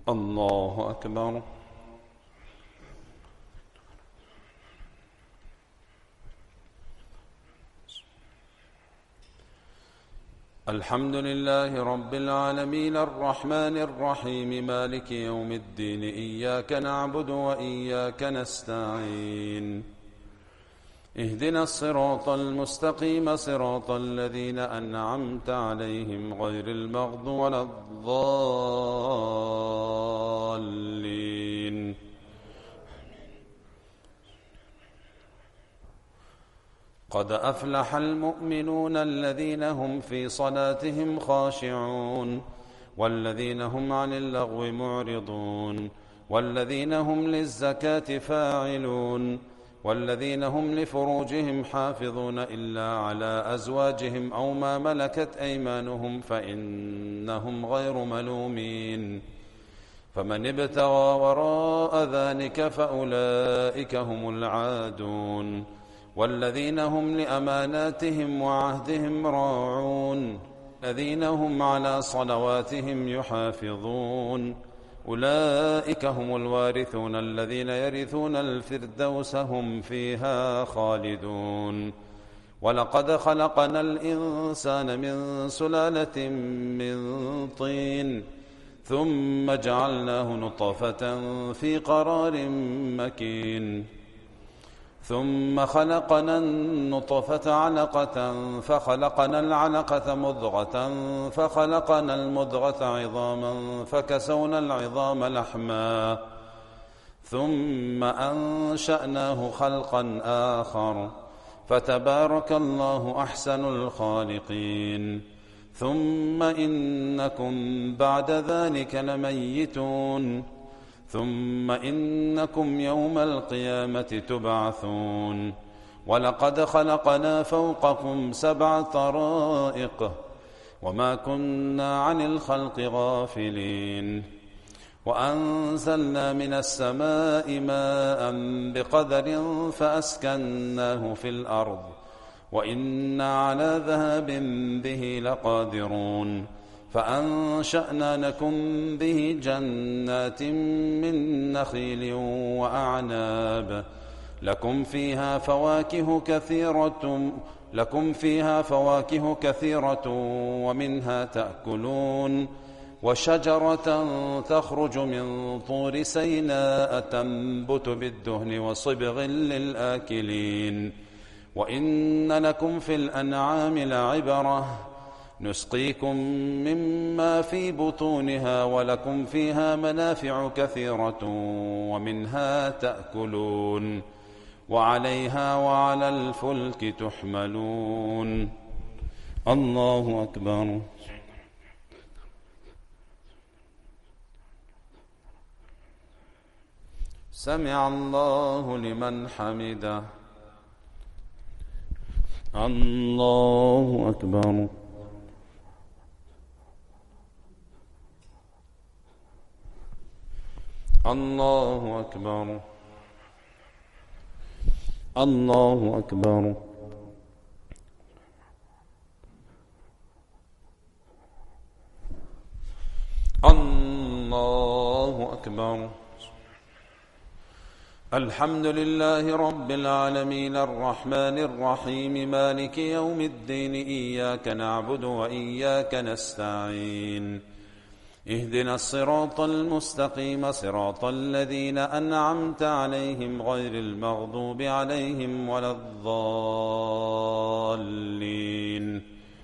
الله أكبر. الحمد لله رب العالمين الرحمن الرحيم مالك يوم الدين إياك نعبد وإياك نستعين اهدنا الصراط المستقيم صراط الذين أنعمت عليهم غير المغضوب ولا الضالين. قد أفلح المؤمنون الذين هم في صلاتهم خاشعون والذين هم عن اللغو معرضون والذين هم للزكاة فاعلون والذين هم لفروجهم حافظون إلا على أزواجهم أو ما ملكت أيمانهم فإنهم غير ملومين. فمن ابتغى وراء ذلك فأولئك هم العادون والذين هم لأماناتهم وعهدهم راعون الذين هم على صلواتهم يحافظون أولئك هم الوارثون الذين يرثون الفردوس هم فيها خالدون. ولقد خلقنا الإنسان من سلالة من طين ثم جعلناه نطفة في قرار مكين ثم خلقنا النطفة علقة فخلقنا العلقة مضغة فخلقنا المضغة عظاما فكسونا العظام لحما ثم أنشأناه خلقا آخر فتبارك الله أحسن الخالقين. ثم إنكم بعد ذلك لميتون ثم إنكم يوم القيامة تبعثون. ولقد خلقنا فوقكم 7 طرائق وما كنا عن الخلق غافلين وأنزلنا من السماء ماء بقدر فأسكناه في الأرض وإنا على ذهاب به لقادرون. فأنشأنا لكم به جنات من نخيل وأعناب لكم فيها فواكه كثيرة ومنها تأكلون وشجرة تخرج من طور سيناء تنبت بالدهن وصبغ للآكلين. وإن لكم في الأنعام لعبرة نسقيكم مما في بطونها ولكم فيها منافع كثيرة ومنها تأكلون وعليها وعلى الفلك تحملون. الله أكبر. سمع الله لمن حمده. الله أكبر. الله أكبر. الله أكبر. الله أكبر. الحمد لله رب العالمين الرحمن الرحيم مالك يوم الدين إياك نعبد وإياك نستعين اهدنا الصراط المستقيم صراط الذين أنعمت عليهم غير المغضوب عليهم ولا الضالين.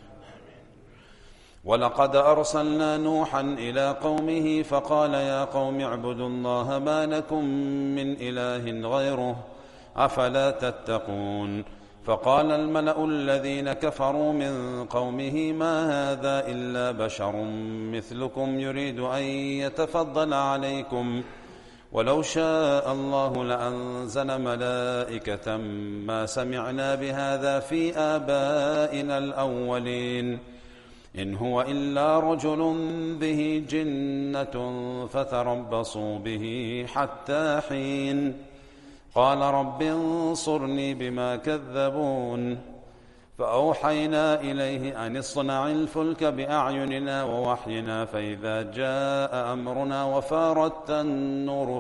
ولقد أرسلنا نوحا إلى قومه فقال يا قوم اعبدوا الله ما لكم من إله غيره أفلا تتقون. فقال الملأ الذين كفروا من قومه ما هذا إلا بشر مثلكم يريد أن يتفضل عليكم ولو شاء الله لأنزل ملائكة ما سمعنا بهذا في آبائنا الأولين إن هو إلا رجل به جنة فتربصوا به حتى حين. قال رب انصرني بما كذبون. فأوحينا إليه أن اصنع الفلك بأعيننا ووحينا فإذا جاء أمرنا وفارت النور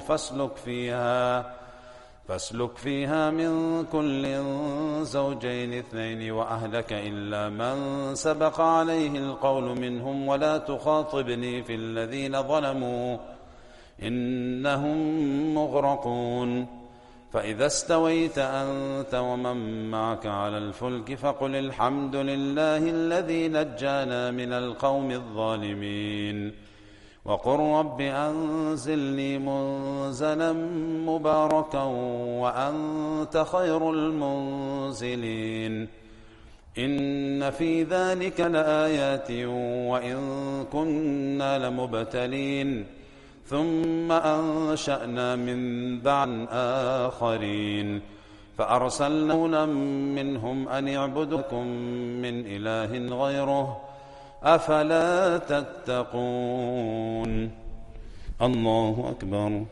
فاسلك فيها من كل زوجين اثنين وأهلك إلا من سبق عليه القول منهم ولا تخاطبني في الذين ظلموا إنهم مغرقون فإذا استويت أنت ومن معك على الفلك فقل الحمد لله الذي نجانا من القوم الظالمين وقل رب أنزلني منزلا مباركا وأنت خير المنزلين إن في ذلك لآيات وإن كنا لمبتلين ثم أنشأنا من بعد آخرين فأرسلنا منهم أن اعبدكم من إله غيره أفلا تتقون الله أكبر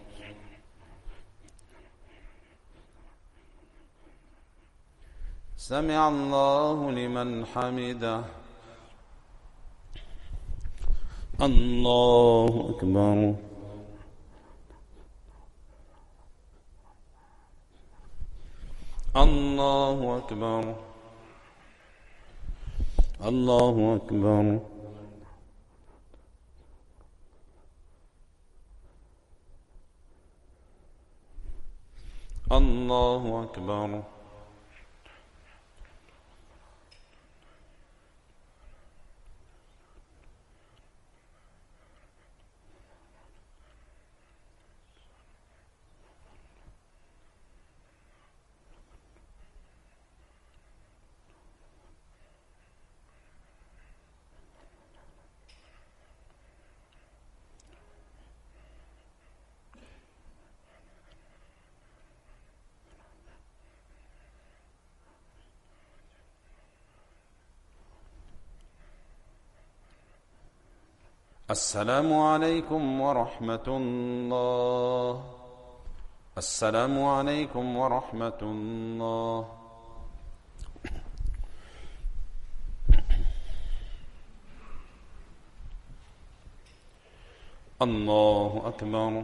سمع الله لمن حمده الله أكبر الله أكبر الله أكبر الله أكبر السلام عليكم ورحمة الله السلام عليكم ورحمة الله الله أكبر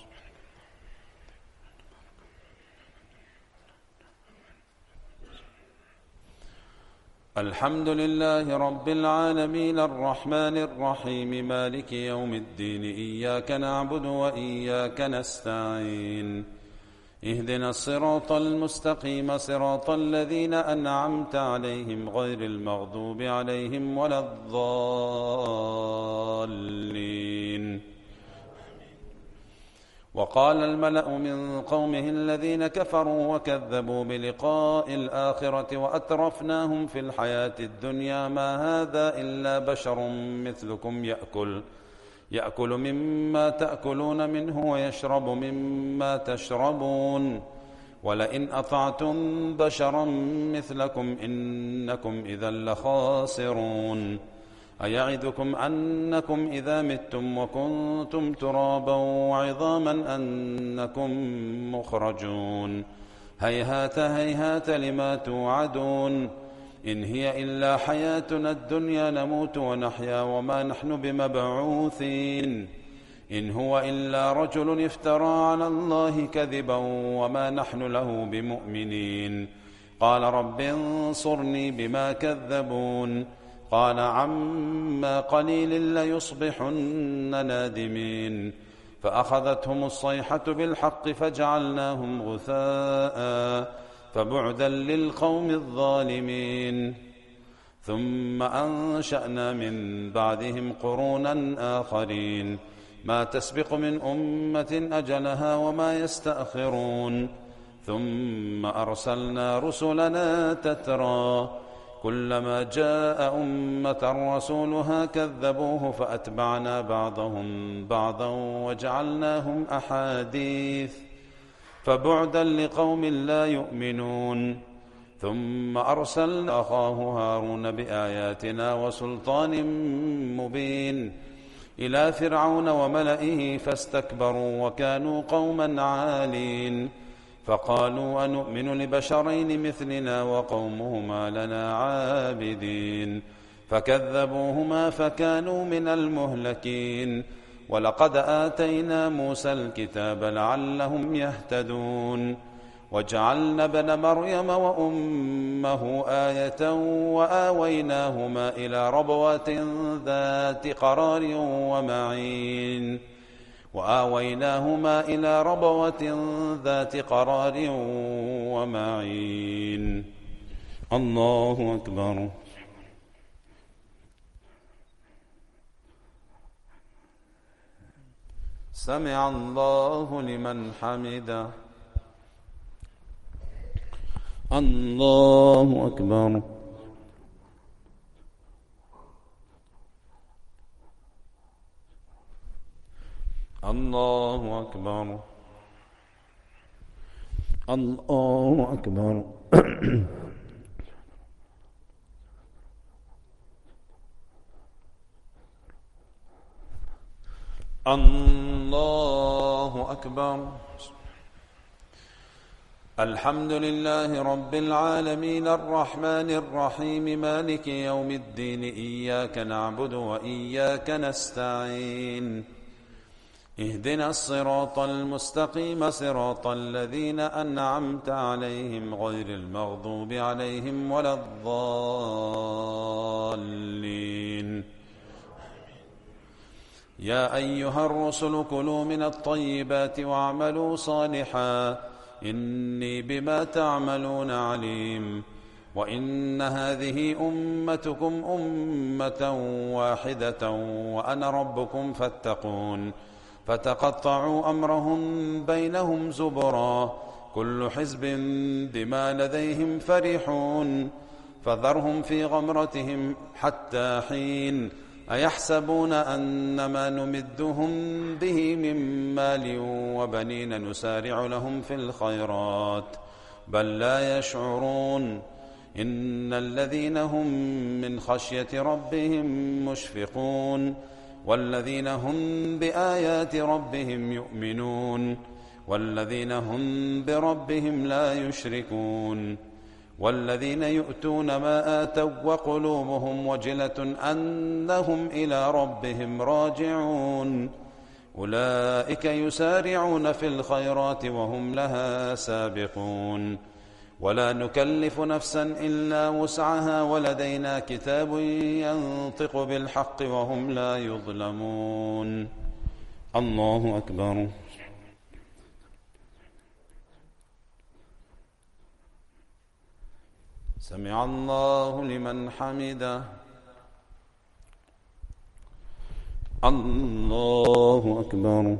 الحمد لله رب العالمين الرحمن الرحيم مالك يوم الدين إياك نعبد وإياك نستعين اهدنا الصراط المستقيم صراط الذين أنعمت عليهم غير المغضوب عليهم ولا الضالين وقال الملأ من قومه الذين كفروا وكذبوا بلقاء الآخرة وأترفناهم في الحياة الدنيا ما هذا إلا بشر مثلكم يأكل مما تأكلون منه ويشرب مما تشربون ولئن أطعتم بشرا مثلكم إنكم إذا لخاسرون أيعدكم أنكم إذا متم وكنتم ترابا وعظاما أنكم مخرجون هيهات هيهات لما توعدون إن هي إلا حياتنا الدنيا نموت ونحيا وما نحن بمبعوثين إن هو إلا رجل افترى على الله كذبا وما نحن له بمؤمنين قال رب انصرني بما كذبون قال عما قليل ليصبحن نادمين فأخذتهم الصيحة بالحق فجعلناهم غثاء فبعدا للقوم الظالمين ثم أنشأنا من بعدهم قرونا آخرين ما تسبق من أمة أجلها وما يستأخرون ثم أرسلنا رسلنا تترى كلما جاء أمة رسولها كذبوه فأتبعنا بعضهم بعضا وجعلناهم أحاديث فبعدا لقوم لا يؤمنون ثم أرسلنا أخاه هارون بآياتنا وسلطان مبين إلى فرعون وملئه فاستكبروا وكانوا قوما عالين فقالوا أنؤمن لبشرين مثلنا وقومهما لنا عابدين فكذبوهما فكانوا من المهلكين ولقد آتينا موسى الكتاب لعلهم يهتدون وجعلنا ابن مريم وأمه آية وآويناهما إلى ربوة ذات قرار ومعين الله أكبر. سمع الله لمن حمده. الله أكبر. الله أكبر. الله أكبر. الله أكبر. الحمد لله رب العالمين الرحمن الرحيم مالك يوم الدين إياك نعبد وإياك نستعين اهدنا الصراط المستقيم صراط الذين أنعمت عليهم غير المغضوب عليهم ولا الضالين. يا أيها الرسل كلوا من الطيبات واعملوا صالحا إني بما تعملون عليم. وإن هذه أمتكم أمة واحدة وأنا ربكم فاتقون. فتقطعوا أمرهم بينهم زبرا كل حزب بما لديهم فرحون فذرهم في غمرتهم حتى حين أيحسبون أنما نمدهم به من مال وبنين نسارع لهم في الخيرات بل لا يشعرون. إن الذين هم من خشية ربهم مشفقون والذين هم بآيات ربهم يؤمنون والذين هم بربهم لا يشركون والذين يؤتون ما آتوا وقلوبهم وجلة أنهم إلى ربهم راجعون أولئك يسارعون في الخيرات وهم لها سابقون. ولا نكلف نفسا إلا وسعها ولدينا كتاب ينطق بالحق وهم لا يظلمون. الله أكبر. سمع الله لمن حمده. الله أكبر.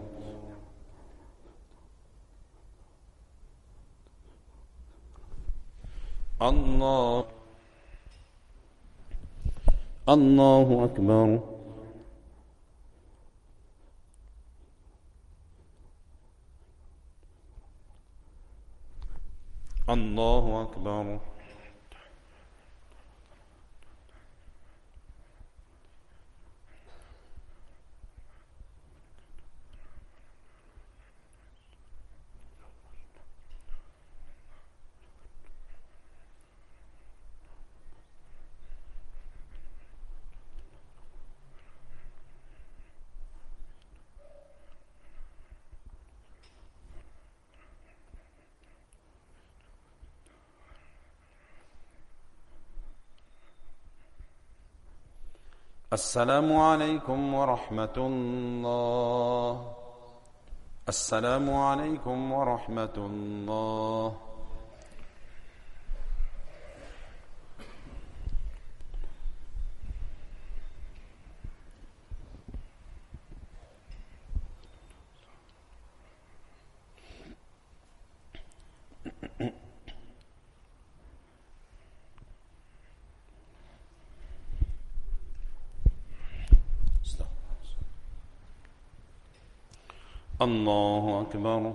الله أكبر. الله أكبر. السلام عليكم ورحمة الله. السلام عليكم ورحمة الله. الله أكبر.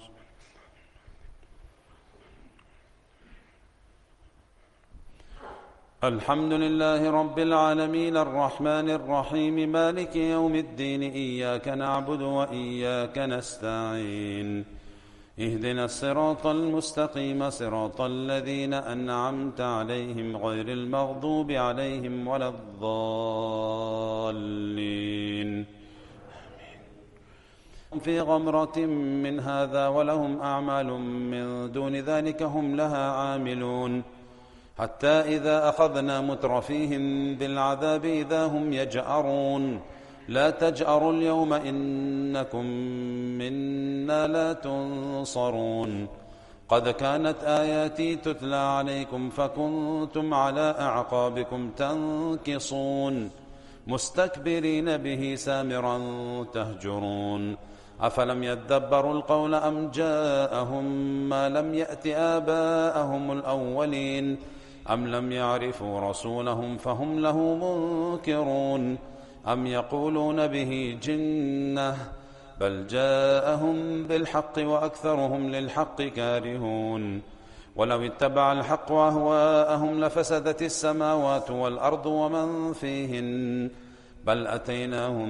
الحمد لله رب العالمين الرحمن الرحيم مالك يوم الدين إياك نعبد وإياك نستعين اهدنا الصراط المستقيم صراط الذين أنعمت عليهم غير المغضوب عليهم ولا الضالين في غمرة من هذا ولهم أعمال من دون ذلك هم لها عاملون حتى إذا أخذنا مترفيهم بالعذاب إذا هم يجأرون لا تجأروا اليوم إنكم منا لا تنصرون قد كانت آياتي تتلى عليكم فكنتم على أعقابكم تنكصون مستكبرين به سامرا تهجرون أفلم يدبروا القول أم جاءهم ما لم يأت آباءهم الأولين أم لم يعرفوا رسولهم فهم له منكرون أم يقولون به جنة بل جاءهم بالحق وأكثرهم للحق كارهون ولو اتبع الحق أهواءهم لفسدت السماوات والأرض ومن فيهن بل أتيناهم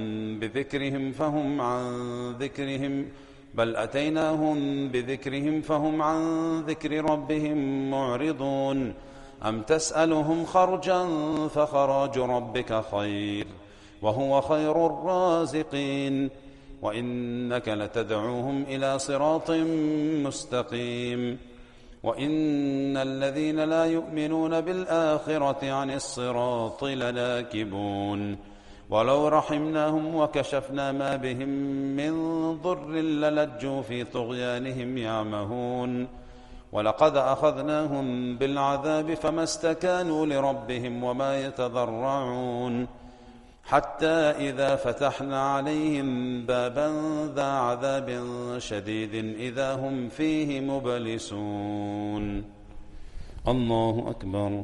بذكرهم فهم عن ذكر ربهم معرضون أم تسألهم خرجا فخراج ربك خير وهو خير الرازقين وإنك لتدعوهم إلى صراط مستقيم وإن الذين لا يؤمنون بالآخرة عن الصراط لناكبون ولو رحمناهم وكشفنا ما بهم من ضر للجوا في طغيانهم يعمهون ولقد أخذناهم بالعذاب فما استكانوا لربهم وما يتضرعون حتى إذا فتحنا عليهم بابا ذا عذاب شديد إذا هم فيه مبلسون الله أكبر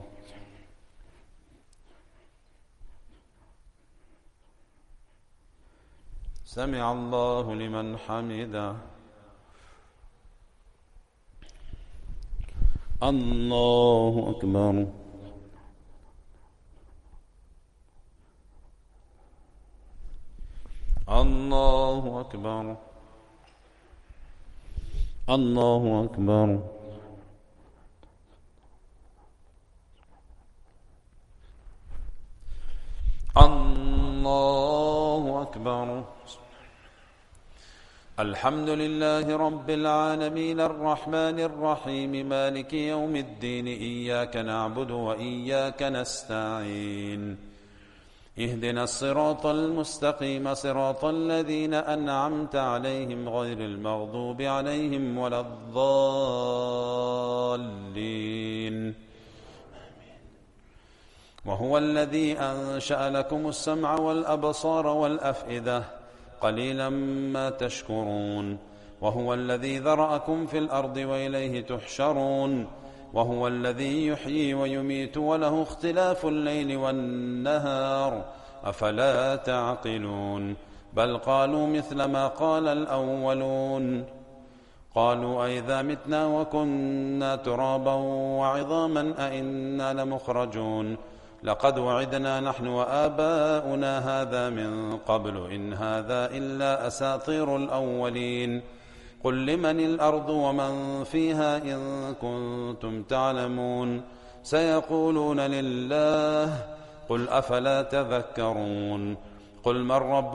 سمع الله لمن حمده الله أكبر الله أكبر الله أكبر الله أكبر الحمد لله رب العالمين الرحمن الرحيم مالك يوم الدين إياك نعبد وإياك نستعين اهدنا الصراط المستقيم صراط الذين أنعمت عليهم غير المغضوب عليهم ولا الضالين وهو الذي أنشأ لكم السمع والأبصار والأفئدة قليلا ما تشكرون وهو الذي ذرأكم في الأرض وإليه تحشرون وهو الذي يحيي ويميت وله اختلاف الليل والنهار أفلا تعقلون بل قالوا مثل ما قال الأولون قالوا أئذا متنا وكنا ترابا وعظاما أئنا لمخرجون لقد وعدنا نحن وآباؤنا هذا من قبل إن هذا إلا أساطير الأولين قل لمن الأرض ومن فيها إن كنتم تعلمون سيقولون لله قل أفلا تذكرون قل من رب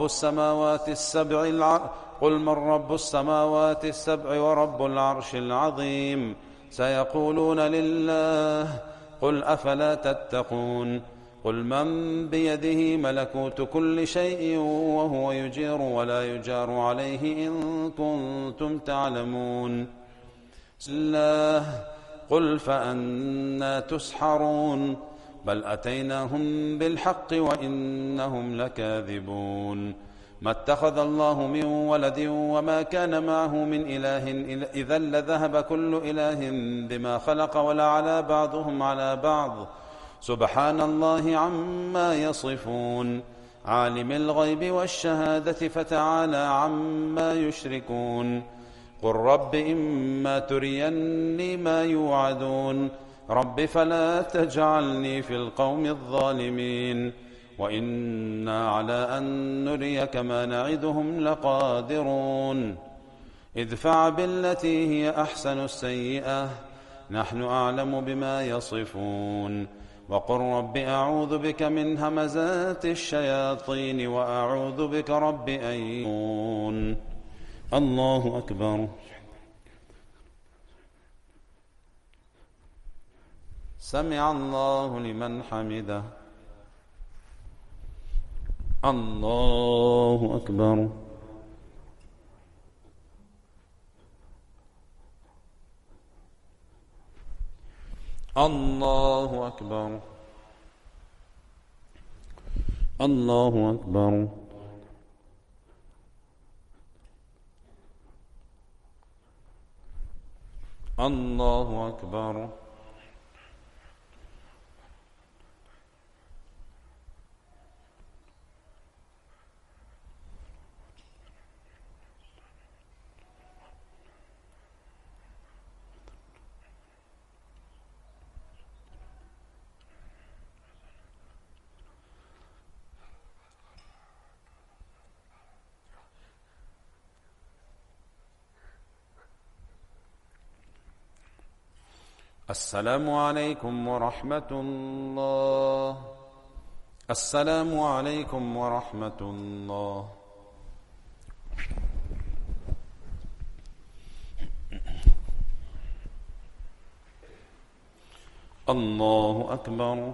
السماوات السبع ورب العرش العظيم سيقولون لله قل أفلا تتقون قل من بيده ملكوت كل شيء وهو يجير ولا يجار عليه إن كنتم تعلمون الله قل فأنى تسحرون بل أتيناهم بالحق وإنهم لكاذبون ما اتخذ الله من ولد وما كان معه من إله إذا لذهب كل إله بما خلق ولا على بعضهم على بعض سبحان الله عما يصفون عالم الغيب والشهادة فتعالى عما يشركون قل رب إما تريني ما يوعدون رب فلا تجعلني في القوم الظالمين وإنا على أن نريك ما نعدهم لقادرون ادفع بالتي هي أحسن السيئة نحن أعلم بما يصفون وقل رب أعوذ بك من همزات الشياطين وأعوذ بك رب أن يحضرون. الله أكبر. سمع الله لمن حمده. الله أكبر. الله أكبر. الله أكبر. الله أكبر. السلام عليكم ورحمة الله. السلام عليكم ورحمة الله. الله أكبر.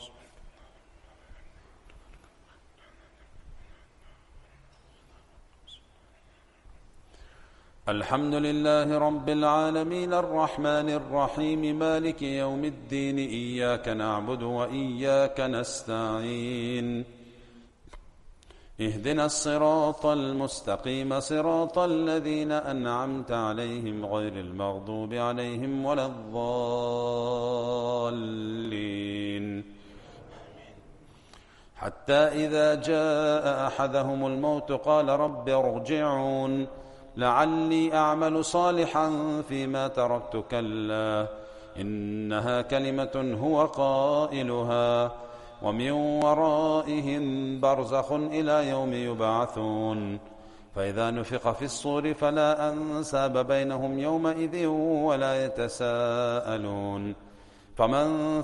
الحمد لله رب العالمين الرحمن الرحيم مالك يوم الدين إياك نعبد وإياك نستعين اهدنا الصراط المستقيم صراط الذين أنعمت عليهم غير المغضوب عليهم ولا الضالين حتى إذا جاء أحدهم الموت قال رب ارجعون لعلي أعمل صالحا فيما تركت كلا إنها كلمة هو قائلها ومن ورائهم برزخ إلى يوم يبعثون فإذا نفخ في الصور فلا أنساب بينهم يومئذ ولا يتساءلون فمن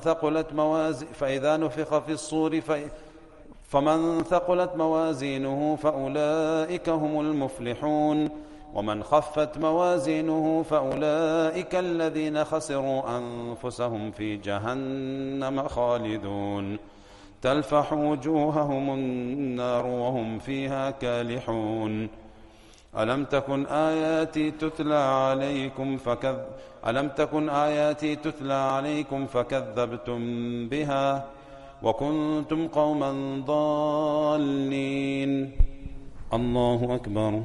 ثقلت موازينه فأولئك هم المفلحون ومن خفت موازينه فأولئك الذين خسروا أنفسهم في جهنم خالدون تلفح وجوههم النار وهم فيها كالحون ألم تكن آياتي تتلى عليكم فكذبتم بها وكنتم قوما ضالين. الله أكبر.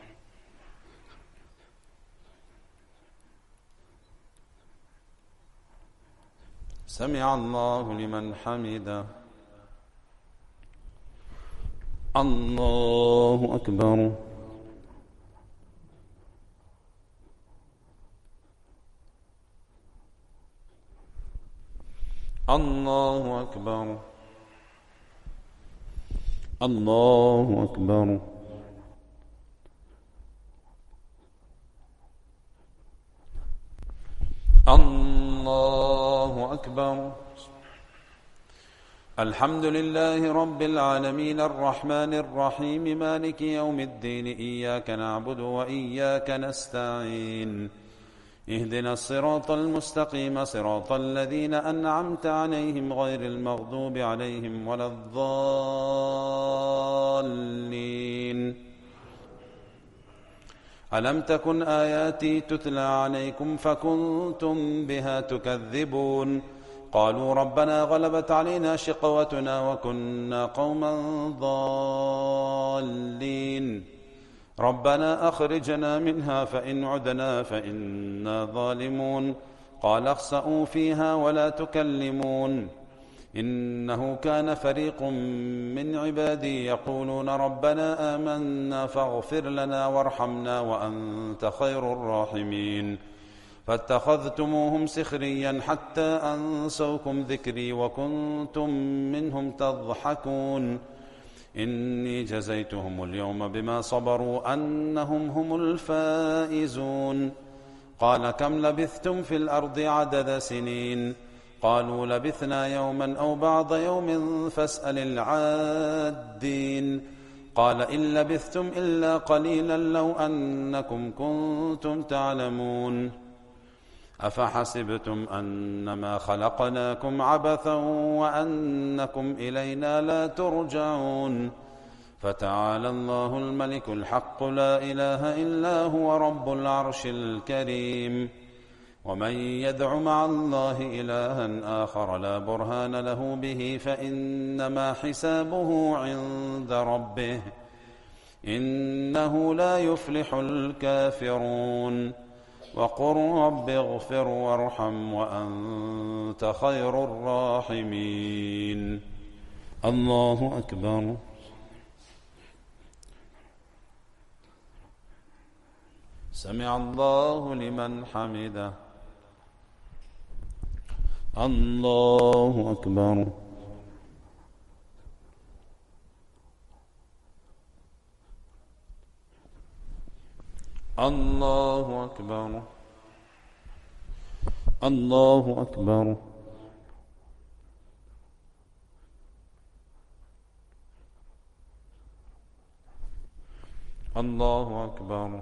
سمع الله لمن حمده. الله أكبر. الله أكبر. الله أكبر. الله أكبر. الحمد لله رب العالمين الرحمن الرحيم مالك يوم الدين إياك نعبد وإياك نستعين اهدنا الصراط المستقيم صراط الذين أنعمت عليهم غير المغضوب عليهم ولا الضالين ألم تكن آياتي تتلى عليكم فكنتم بها تكذبون قالوا ربنا غلبت علينا شقوتنا وكنا قوما ضالين ربنا أخرجنا منها فإن عدنا فإنا ظالمون قال اخسئوا فيها ولا تكلمون إنه كان فريق من عبادي يقولون ربنا آمنا فاغفر لنا وارحمنا وأنت خير الراحمين فاتخذتموهم سخريا حتى أنسوكم ذكري وكنتم منهم تضحكون إني جزيتهم اليوم بما صبروا أنهم هم الفائزون قال كم لبثتم في الأرض عدد سنين قالوا لبثنا يوما أو بعض يوم فاسأل العادين قال إن لبثتم إلا قليلا لو أنكم كنتم تعلمون أفحسبتم أنما خلقناكم عبثا وأنكم إلينا لا ترجعون فتعالى الله الملك الحق لا إله إلا هو رب العرش الكريم ومن يدع مع الله إلها آخر لا برهان له به فإنما حسابه عند ربه إنه لا يفلح الكافرون وقل رب اغفر وارحم وأنت خير الراحمين الله أكبر سمع الله لمن حمده الله أكبر الله أكبر الله أكبر الله أكبر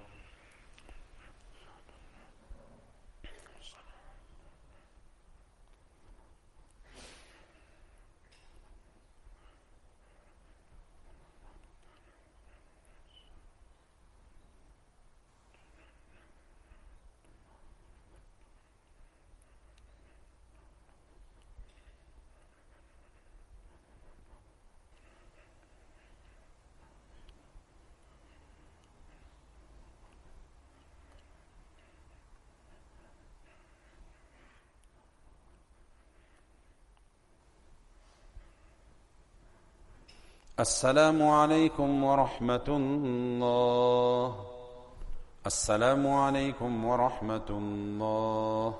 السلام عليكم ورحمة الله السلام عليكم ورحمة الله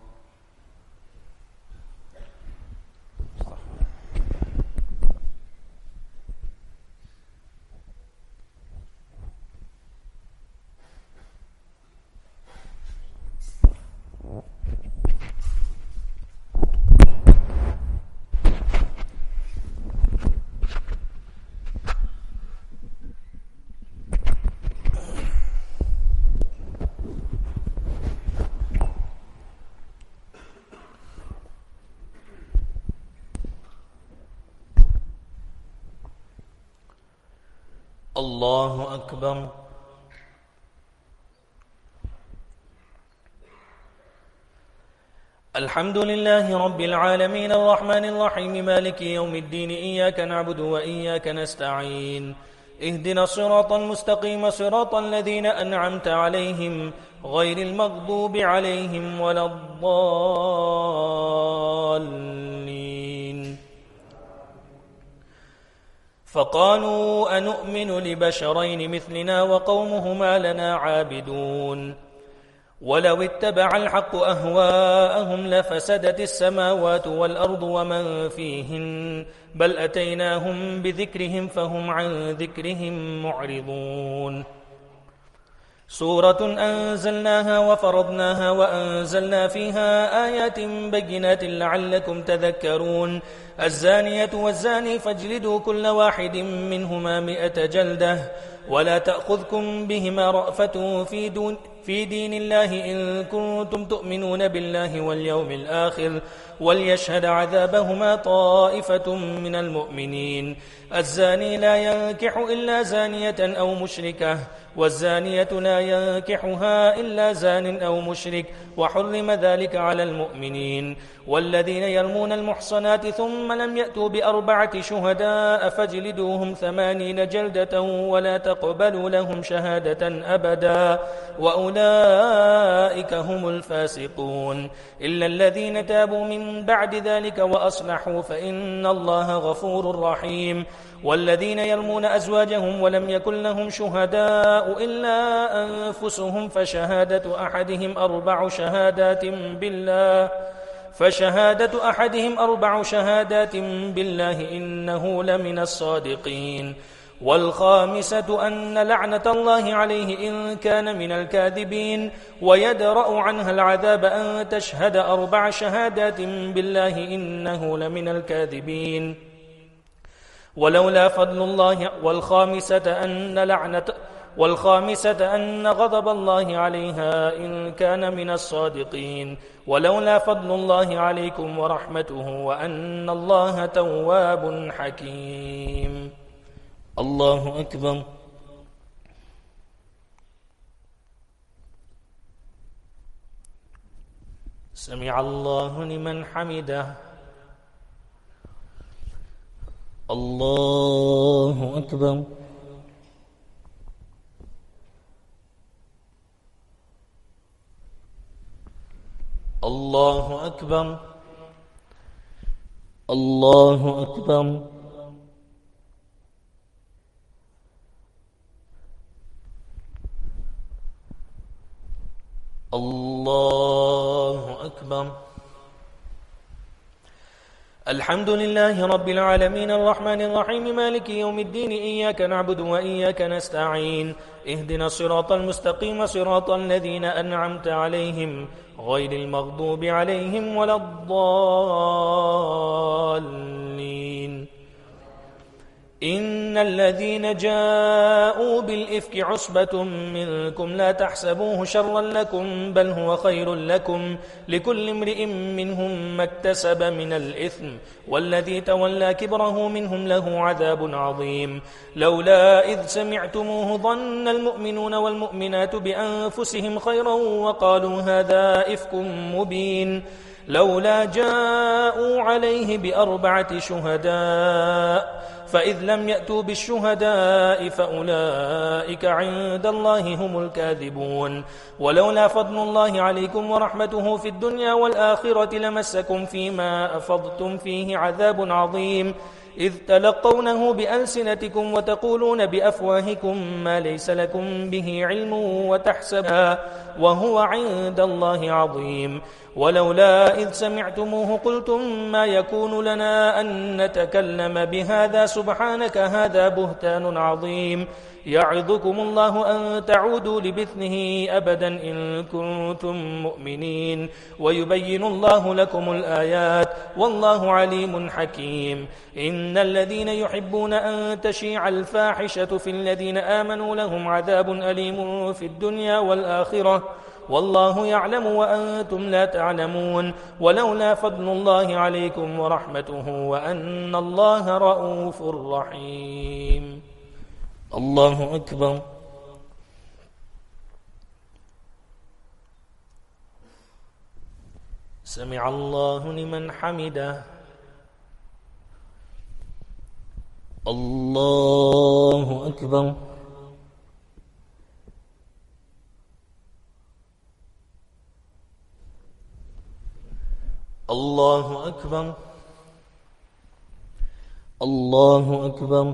الله أكبر الحمد لله رب العالمين الرحمن الرحيم مالك يوم الدين إياك نعبد وإياك نستعين اهدنا الصراط المستقيم صراط الذين أنعمت عليهم غير المغضوب عليهم ولا الضالين فقالوا أنؤمن لبشرين مثلنا وقومهما لنا عابدون ولو اتبع الحق أهواءهم لفسدت السماوات والأرض ومن فيهن بل أتيناهم بذكرهم فهم عن ذكرهم معرضون سورة أنزلناها وفرضناها وأنزلنا فيها آيات بينات لعلكم تذكرون الزانية والزاني فاجلدوا كل واحد منهما 100 جلدة ولا تأخذكم بهما رأفة في دين الله إن كنتم تؤمنون بالله واليوم الآخر وليشهد عذابهما طائفة من المؤمنين الزاني لا ينكح إلا زانية أو مشركة والزانية لا ينكحها إلا زان أو مشرك وحرم ذلك على المؤمنين والذين يرمون المحصنات ثم لم يأتوا ب4 شهداء فاجلدوهم 80 جلدة ولا تقبلوا لهم شهادة أبدا وأولئك هم الفاسقون إلا الذين تابوا من بعد ذلك وأصلحوا فإن الله غفور رحيم والذين يرمون أزواجهم ولم يكن لهم شهداء إلا أنفسهم فشهادة أحدهم 4 شهادات بالله فشهادة أحدهم 4 شهادات بالله إنه لمن الصادقين. والخامسة أن لعنة الله عليه إن كان من الكاذبين. ويدرأ عنها العذاب أن تشهد 4 شهادات بالله إنه لمن الكاذبين. ولولا فضل الله والخامسة أن غضب الله عليها إن كان من الصادقين. ولولا فضل الله عليكم ورحمته وأن الله تواب حكيم. الله أكبر. سمع الله لمن حمده. الله أكبر. الله أكبر. الله أكبر. الله أكبر. الحمد لله رب العالمين الرحمن الرحيم مالك يوم الدين إياك نعبد وإياك نستعين اهدنا الصراط المستقيم صراط الذين أنعمت عليهم غير المغضوب عليهم ولا الضالين. إن الذين جاءوا بالإفك عصبة منكم لا تحسبوه شرا لكم بل هو خير لكم لكل امرئ منهم ما اكتسب من الإثم والذي تولى كبره منهم له عذاب عظيم. لولا إذ سمعتموه ظن المؤمنون والمؤمنات بأنفسهم خيرا وقالوا هذا إفك مبين. لولا جاءوا عليه ب4 شهداء فإذ لم يأتوا بالشهداء فأولئك عند الله هم الكاذبون. ولولا فضل الله عليكم ورحمته في الدنيا والآخرة لمسكم فيما أفضتم فيه عذاب عظيم إذ تلقونه بألسنتكم وتقولون بأفواهكم ما ليس لكم به علم وتحسبها وهو عند الله عظيم. ولولا إذ سمعتموه قلتم ما يكون لنا أن نتكلم بهذا سبحانك هذا بهتان عظيم. يعظكم الله أن تعودوا لمثله أبدا إن كنتم مؤمنين ويبين الله لكم الآيات والله عليم حكيم. إن الذين يحبون أن تشيع الفاحشة في الذين آمنوا لهم عذاب أليم في الدنيا والآخرة والله يعلم وأنتم لا تعلمون. ولولا فضل الله عليكم ورحمته وأن الله رؤوف رحيم. الله أكبر. سمع الله لمن حمده. الله أكبر. الله أكبر. الله أكبر.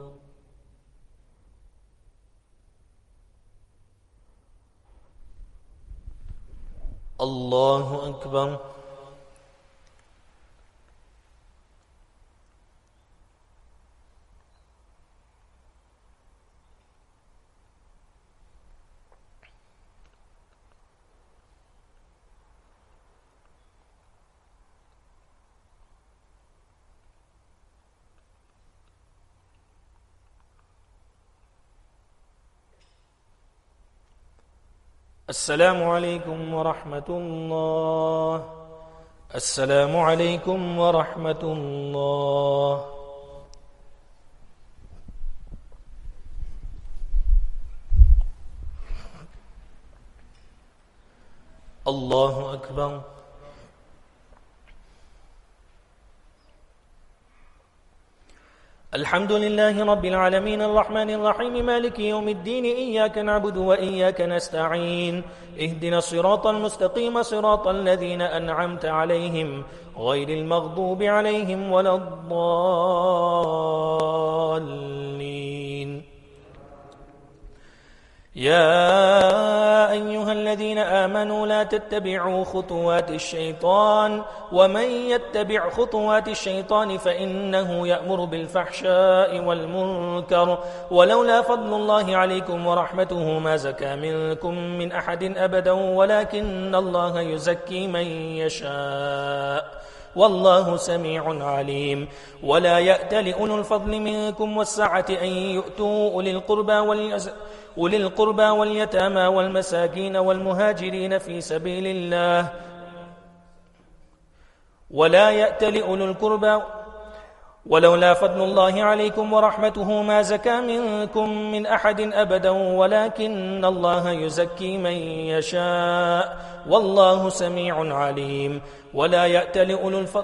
الله أكبر. السلام عليكم ورحمة الله. السلام عليكم ورحمة الله. الله أكبر. الحمد لله رب العالمين الرحمن الرحيم مالك يوم الدين إياك نعبد وإياك نستعين اهدنا الصراط المستقيم صراط الذين أنعمت عليهم غير المغضوب عليهم ولا الضالين. يا أيها الذين آمنوا لا تتبعوا خطوات الشيطان ومن يتبع خطوات الشيطان فإنه يأمر بالفحشاء والمنكر ولولا فضل الله عليكم ورحمته ما زكى منكم من أحد أبدا ولكن الله يزكي من يشاء والله سميع عليم ولا يأتل أولو الفضل منكم والسعة أن يؤتوا أولي القربى واليتامى والمساكين والمهاجرين في سبيل الله ولا يأتل أولو القربى ولولا فضل الله عليكم ورحمته ما زكى منكم من أحد أبدا ولكن الله يزكي من يشاء والله سميع عليم ولا يأتل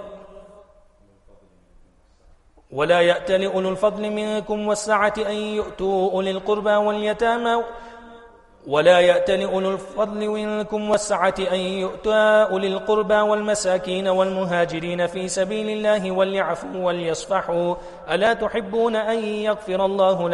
أولو الفضل منكم والسعة أن يؤتوا أولي القربى واليتامى ولا يأتل أولو الفضل منكم والسعة أن يؤتوا أولي القربى والمساكين والمهاجرين في سبيل الله وليعفوا وليصفحوا ألا تحبون أن يغفر الله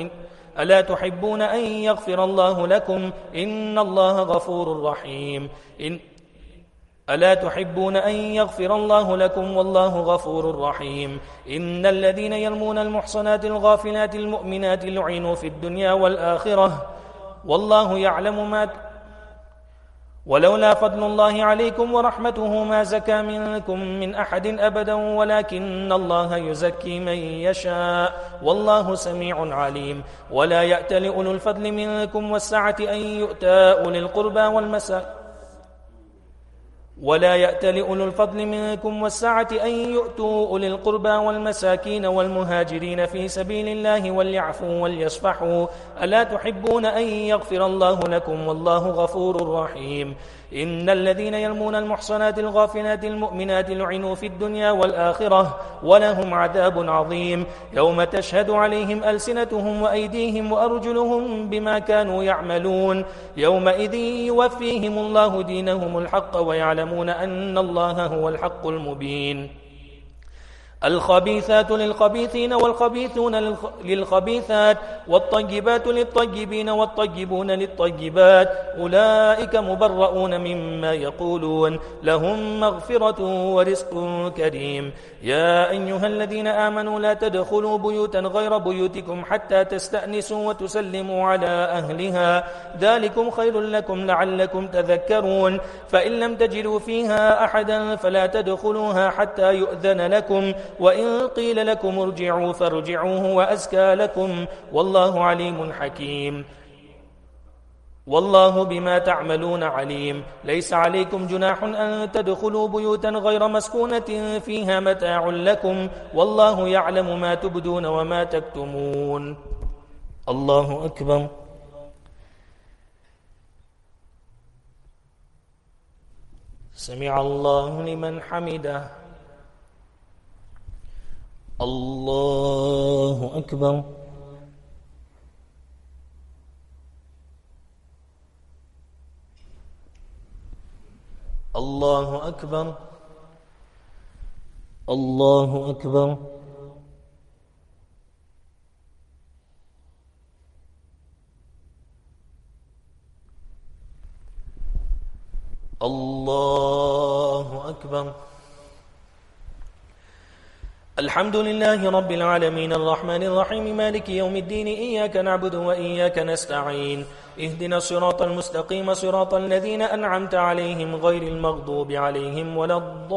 لكم إن الله غفور رحيم ألا تحبون أن يغفر الله لكم والله غفور رحيم إن الذين يرمون المحصنات الغافلات المؤمنات لعنوا في الدنيا والآخرة والله يعلم ما ولولا فضل الله عليكم ورحمته ما زكى منكم من أحد أبدا ولكن الله يزكي من يشاء والله سميع عليم ولا يأتل أولو الفضل منكم والسعة أن يؤتى أولي القربى ولا يأتل أولو الفضل منكم والسعة أن يؤتوا أولي القربى والمساكين والمهاجرين في سبيل الله وليعفوا وليصفحوا ألا تحبون أن يغفر الله لكم والله غفور رحيم إن الذين يرمون المحصنات الغافلات المؤمنات لعنوا في الدنيا والآخرة ولهم عذاب عظيم يوم تشهد عليهم ألسنتهم وأيديهم وأرجلهم بما كانوا يعملون يومئذ يوفيهم الله دينهم الحق ويعلمون أن الله هو الحق المبين الخبيثات للخبيثين والخبيثون للخبيثات والطيبات للطيبين والطيبون للطيبات أولئك مبرؤون مما يقولون لهم مغفرة ورزق كريم يا أيها الذين آمنوا لا تدخلوا بيوتا غير بيوتكم حتى تستأنسوا وتسلموا على أهلها ذلكم خير لكم لعلكم تذكرون فإن لم تجدوا فيها أحدا فلا تدخلوها حتى يؤذن لكم وإن قيل لكم ارجعوا فارجعوه وأزكى لكم والله عليم حكيم والله بما تعملون عليم ليس عليكم جناح أن تدخلوا بيوتا غير مسكونة فيها متاع لكم والله يعلم ما تبدون وما تكتمون الله أكبر سمع الله لمن حمده الله أكبر الله أكبر الله أكبر الله أكبر الحمد لله رب العالمين الرحمن الرحيم مالك يوم الدين إياك نعبد وإياك نستعين اهدنا الصراط المستقيم صراط الذين أنعمت عليهم غير المغضوب عليهم ولا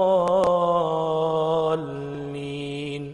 الضالين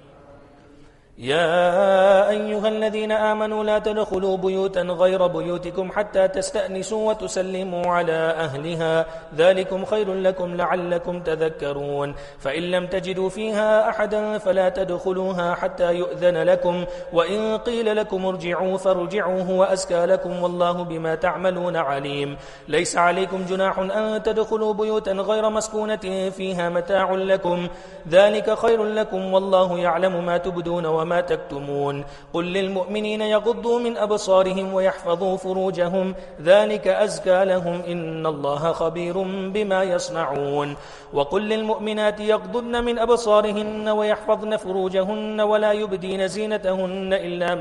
يا أيها الذين آمنوا لا تدخلوا بيوتا غير بيوتكم حتى تستأنسوا وتسلموا على أهلها ذلكم خير لكم لعلكم تذكرون فإن لم تجدوا فيها أحدا فلا تدخلوها حتى يؤذن لكم وإن قيل لكم ارجعوا فارجعوه وأزكى لكم والله بما تعملون عليم ليس عليكم جناح أن تدخلوا بيوتا غير مسكونة فيها متاع لكم ذلك خير لكم والله يعلم ما تبدون وما وما تكتمون قل للمؤمنين يغضوا من أبصارهم ويحفظوا فروجهم ذلك أزكى لهم إن الله خبير بما يصنعون وقل للمؤمنات يغضضن من أبصارهن ويحفظن فروجهن ولا يبدين زينتهن إلا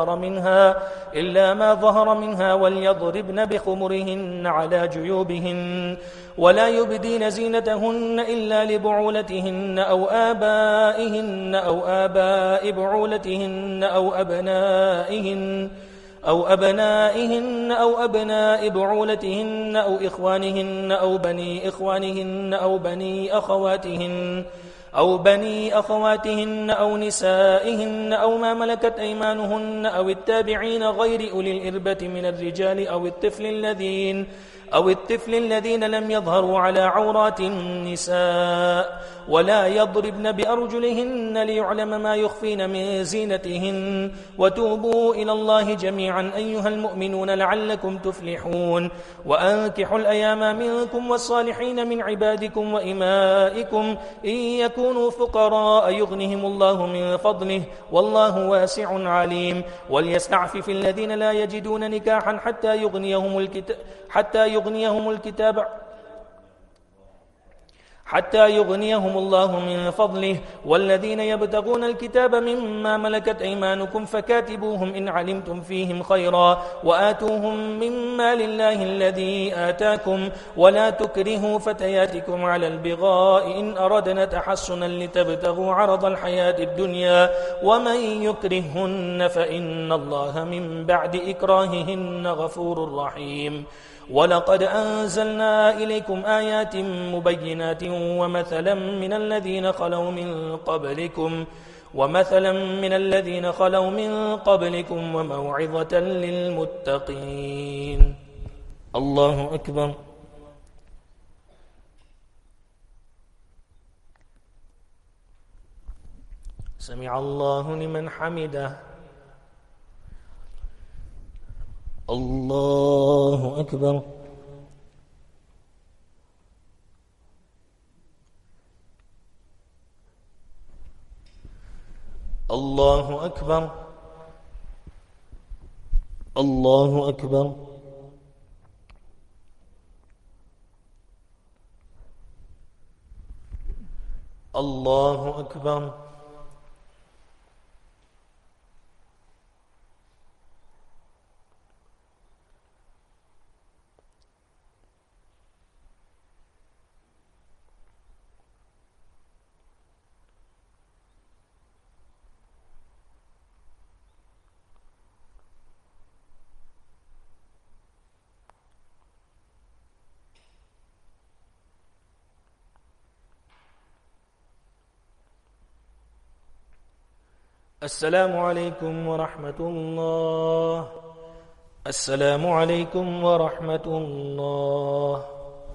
ما ظهر منها وليضربن بخمرهن على جيوبهن ولا يبدين زينتهن إلا لبعولتهن أو آبائهن أو آباء بعولتهن أو أبنائهن أو أبناء بعولتهن أو إخوانهن أو بني إخوانهن أو بني أخواتهن أو نسائهن أو ما ملكت أيمانهن أو التابعين غير أولي الإربة من الرجال أو الطفل الذين لم يظهروا على عورات النساء ولا يضربن بأرجلهن ليعلم ما يخفين من زينتهن وتوبوا إلى الله جميعا أيها المؤمنون لعلكم تفلحون وأنكحوا الأيام منكم والصالحين من عبادكم وإمائكم إن يكونوا فقراء يغنهم الله من فضله والله واسع عليم وليستعفف الذين لا يجدون نكاحا حتى يغنيهم الله من فضله والذين يبتغون الكتاب مما ملكت أيمانكم فكاتبوهم إن علمتم فيهم خيرا وآتوهم مما لله الذي آتاكم ولا تكرهوا فتياتكم على البغاء إن أردنا تحصنا لتبتغوا عرض الحياة الدنيا ومن يكرهن فإن الله من بعد إكراههن غفور رحيم ولقد أنزلنا إليكم آيات مبينات ومثلا من الذين خلوا من قبلكم وموعظة للمتقين الله أكبر سمع الله لمن حمده الله أكبر الله أكبر الله أكبر الله أكبر السلام عليكم ورحمة الله السلام عليكم ورحمة الله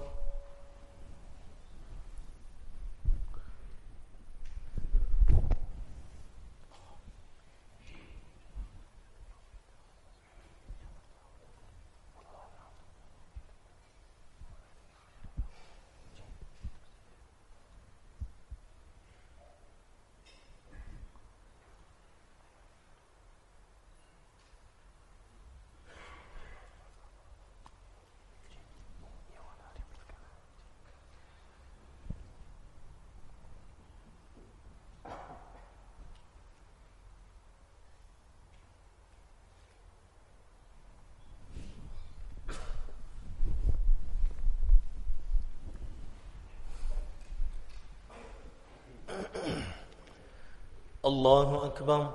الله أكبر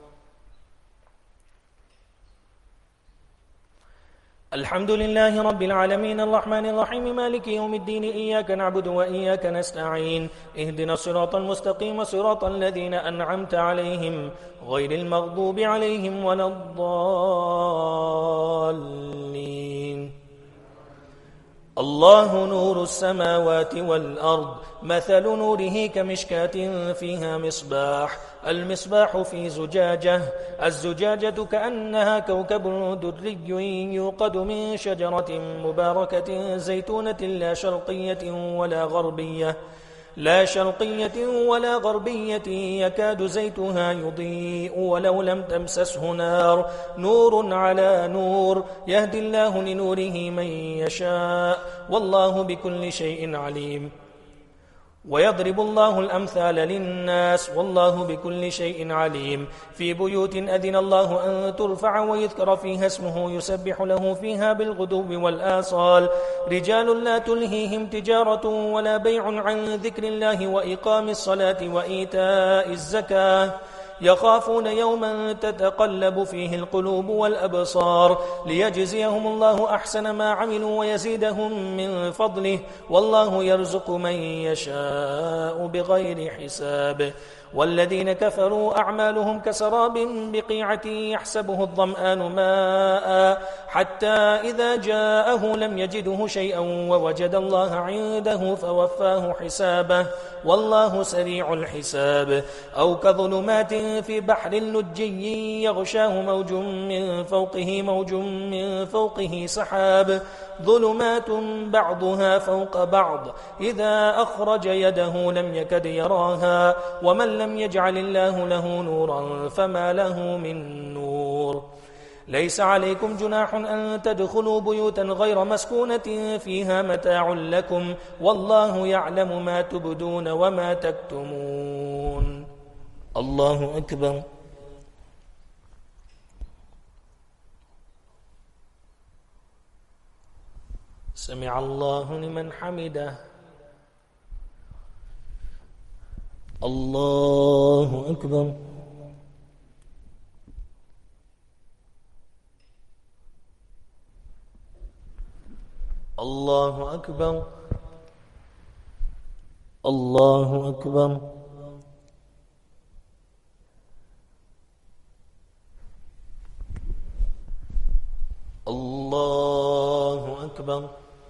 الحمد لله رب العالمين الرحمن الرحيم مالك يوم الدين إياك نعبد وإياك نستعين اهدنا الصراط المستقيم صراط الذين أنعمت عليهم غير المغضوب عليهم ولا الضالين الله نور السماوات والأرض مثل نوره كمشكاة فيها مصباح المصباح في زجاجة الزجاجة كأنها كوكب دري يوقد من شجرة مباركة زيتونة لا شرقية ولا غربية لا شرقية ولا غربية يكاد زيتها يضيء ولو لم تمسسه نار نور على نور يهدي الله لنوره من يشاء والله بكل شيء عليم ويضرب الله الأمثال للناس والله بكل شيء عليم في بيوت أذن الله أن ترفع ويذكر فيها اسمه يسبح له فيها بالغدو والآصال رجال لا تلهيهم تجارة ولا بيع عن ذكر الله وإقام الصلاة وإيتاء الزكاة يخافون يوما تتقلب فيه القلوب والأبصار ليجزيهم الله أحسن ما عملوا ويزيدهم من فضله والله يرزق من يشاء بغير حساب والذين كفروا أعمالهم كسراب بقيعة يحسبه الظمآن ماء حتى إذا جاءه لم يجده شيئا ووجد الله عنده فوفاه حسابه والله سريع الحساب أو كظلمات في بحر لجي يغشاه موج من فوقه سحاب ظلمات بعضها فوق بعض إذا أخرج يده لم يكد يراها ومن لم يجعل الله له نورا فما له من نور ليس عليكم جناح أن تدخلوا بيوتا غير مسكونة فيها متاع لكم والله يعلم ما تبدون وما تكتمون الله أكبر سمع الله لمن حمده الله أكبر الله أكبر الله أكبر الله أكبر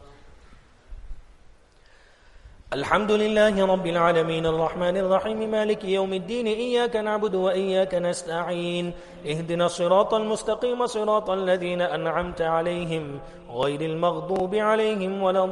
الحمد لله رب العالمين الرحمن الرحيم مالك يوم الدين إياك نعبد وإياك نستعين اهدنا الصراط المستقيم صراط الذين أنعمت عليهم غير المغضوب عليهم ولا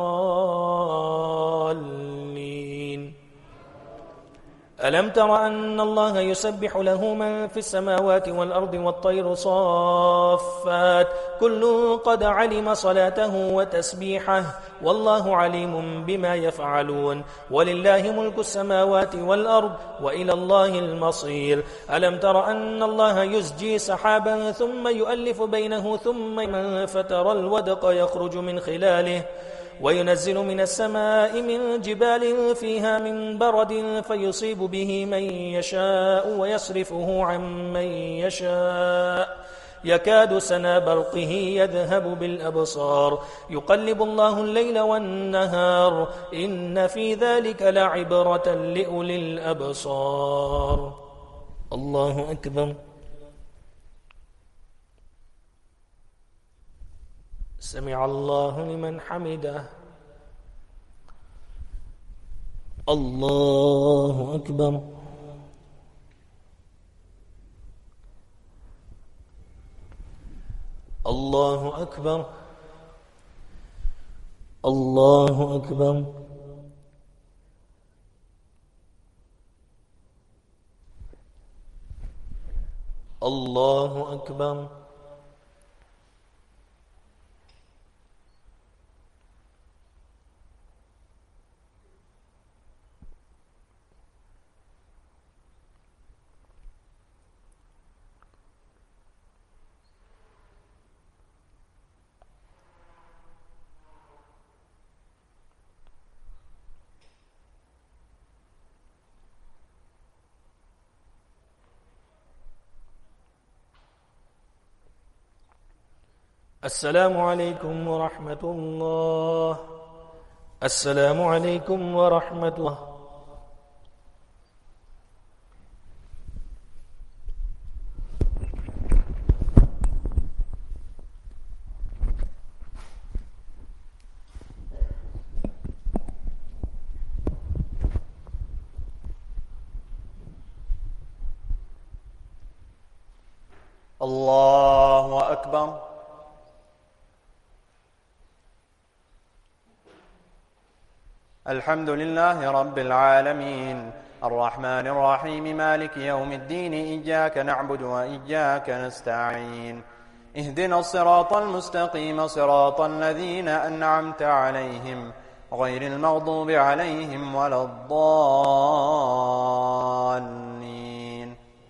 الضالين ألم تر أن الله يسبح له من في السماوات والأرض والطير صافات كل قد علم صلاته وتسبيحه والله عليم بما يفعلون ولله ملك السماوات والأرض وإلى الله المصير ألم تر أن الله يزجي سحابا ثم يؤلف بينه ثم فترى الودق يخرج من خلاله وينزل من السماء من جبال فيها من برد فيصيب به من يشاء ويصرفه عن من يشاء يكاد سنا برقه يذهب بالأبصار يقلب الله الليل والنهار إن في ذلك لعبرة لأولي الأبصار الله أكبر سمع الله لمن حمده الله أكبر الله أكبر الله أكبر الله أكبر السلام عليكم ورحمة الله السلام عليكم ورحمة الله الله أكبر الحمد لله رب العالمين الرحمن الرحيم مالك يوم الدين إياك نعبد وإياك نستعين اهدنا الصراط المستقيم صراط الذين أنعمت عليهم غير المغضوب عليهم ولا الضالين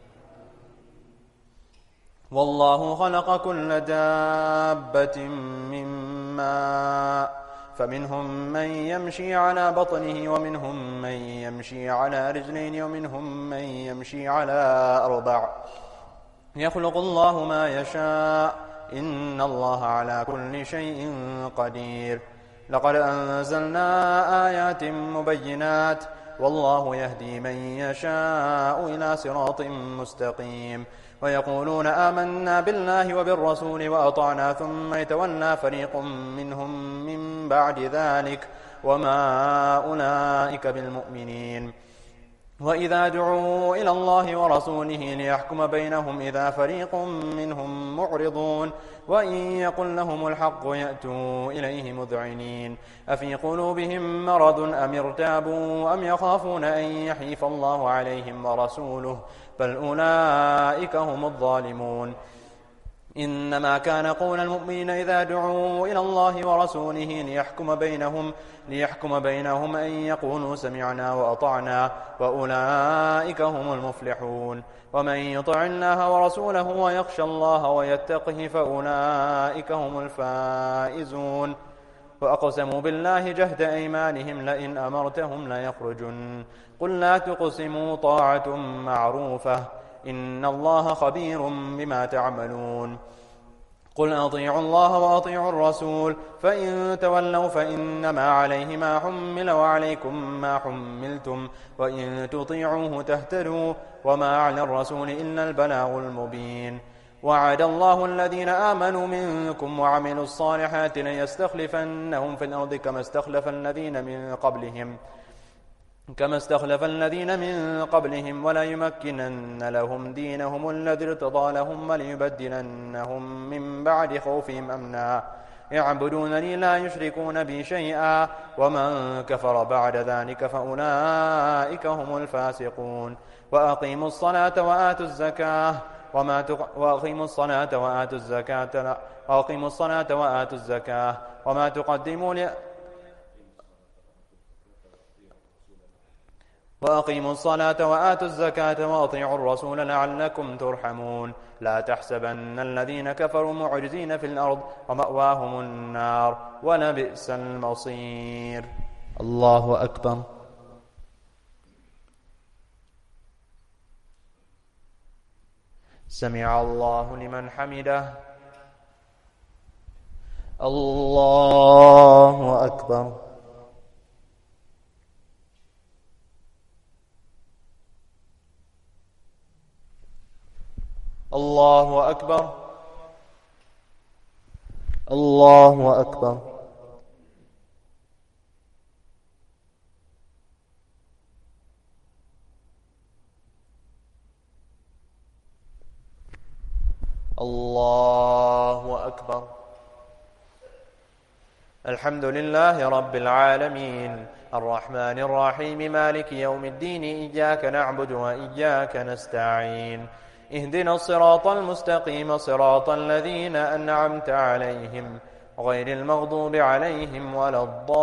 والله خلق كل دابة من ماء فمنهم من يمشي على بطنه ومنهم من يمشي على رجلين ومنهم من يمشي على أربع يخلق الله ما يشاء إن الله على كل شيء قدير لقد أنزلنا آيات مبينات والله يهدي من يشاء إلى صراط مستقيم ويقولون آمنا بالله وبالرسول وأطعنا ثم يتولى فريق منهم من بعد ذلك وما أولئك بالمؤمنين وإذا دعوا إلى الله ورسوله ليحكم بينهم إذا فريق منهم معرضون وإن يقل لهم الحق يأتوا إليه مذعنين أفي قلوبهم مرض أم ارتابوا أم يخافون أن يحيف الله عليهم ورسوله بل أولئك هم الظالمون إنما كان قول المؤمنين إذا دعوا إلى الله ورسوله ليحكم بينهم أن يقولوا سمعنا وأطعنا وأولئك هم المفلحون ومن يطع الله ورسوله ويخشى الله ويتقه فأولئك هم الفائزون وأقسموا بالله جهد أيمانهم لئن أمرتهم ليخرجن قل لا تقسموا طاعة معروفة إن الله خبير بما تعملون قل أطيعوا الله وأطيعوا الرسول فإن تولوا فإنما عليه ما حمل وعليكم ما حملتم وإن تطيعوه تهتدوا وما على الرسول إلا البلاغ المبين وعد الله الذين آمنوا منكم وعملوا الصالحات ليستخلفنهم في الأرض كما استخلف الذين من قبلهم ولا يمكنن لهم دينهم الذي ارتضى لهم وليبدلنهم من بعد خوفهم أمنا يعبدونني لا يشركون بي شيئا ومن كفر بعد ذلك فأولئك هم الفاسقون وأقيموا الصلاة وآتوا الزكاة وما تقدموا وأقيموا الصلاة وآتوا الزكاة وأطيعوا الرسول لعلكم ترحمون لا تحسبن الذين كفروا معجزين في الأرض ومأواهم النار ولبئس المصير الله أكبر سمع الله لمن حمده الله أكبر الله أكبر الله أكبر الله أكبر الحمد لله رب العالمين الرحمن الرحيم مالك يوم الدين إياك نعبد وإياك نستعين اهدنا الصراط المستقيم صراط الذين أنعمت عليهم غير المغضوب عليهم ولا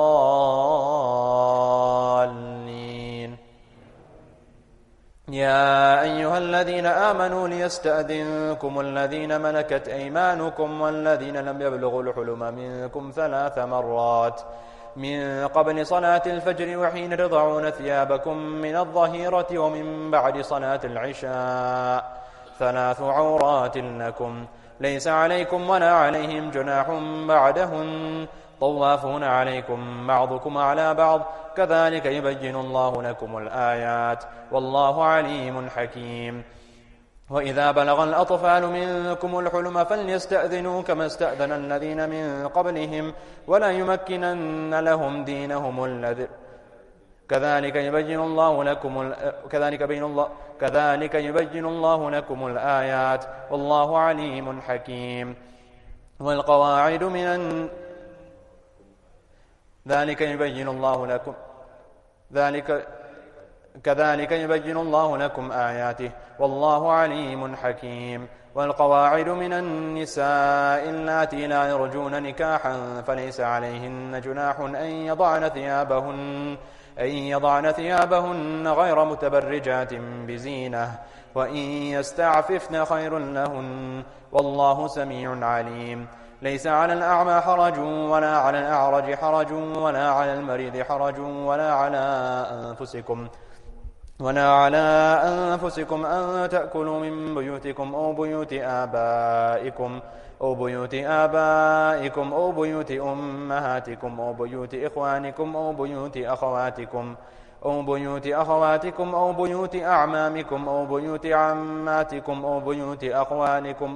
الضالين يا أيها الذين آمنوا ليستأذنكم الذين ملكت أيمانكم والذين لم يبلغوا الحلم منكم 3 مرات من قبل صلاة الفجر وحين تضعون ثيابكم من الظهيرة ومن بعد صلاة العشاء 3 عورات لكم ليس عليكم ولا عليهم جناح بعدهن طوافون عليكم بعضكم على بعض كذلك يبين الله لكم الآيات والله عليم حكيم وإذا بلغ الأطفال منكم الحلم فليستأذنوا كما استأذن الذين من قبلهم ولا يمكنن لهم دينهم الذي كذلك يبين الله لكم الآيات والله عليم حكيم والقواعد من ذلك يبين الله لكم كذلك يبين الله لكم آياته والله عليم حكيم. والقواعد من النساء اللاتي لا يرجون نكاحا فليس عليهن جناح أن يضعن ثيابهن غير متبرجات بزينة وإن يستعففن خير لهن والله سميع عليم. ليس على الأعمى حرج ولا على الأعرج حرج ولا على المريض حرج ولا على أنفسكم أن تأكلوا من بيوتكم أو بيوت آبائكم أو بيوت أمهاتكم أو بيوت إخوانكم أو بيوت أخواتكم أو بيوت أعمامكم أو بيوت عماتكم أو بيوت أخوالكم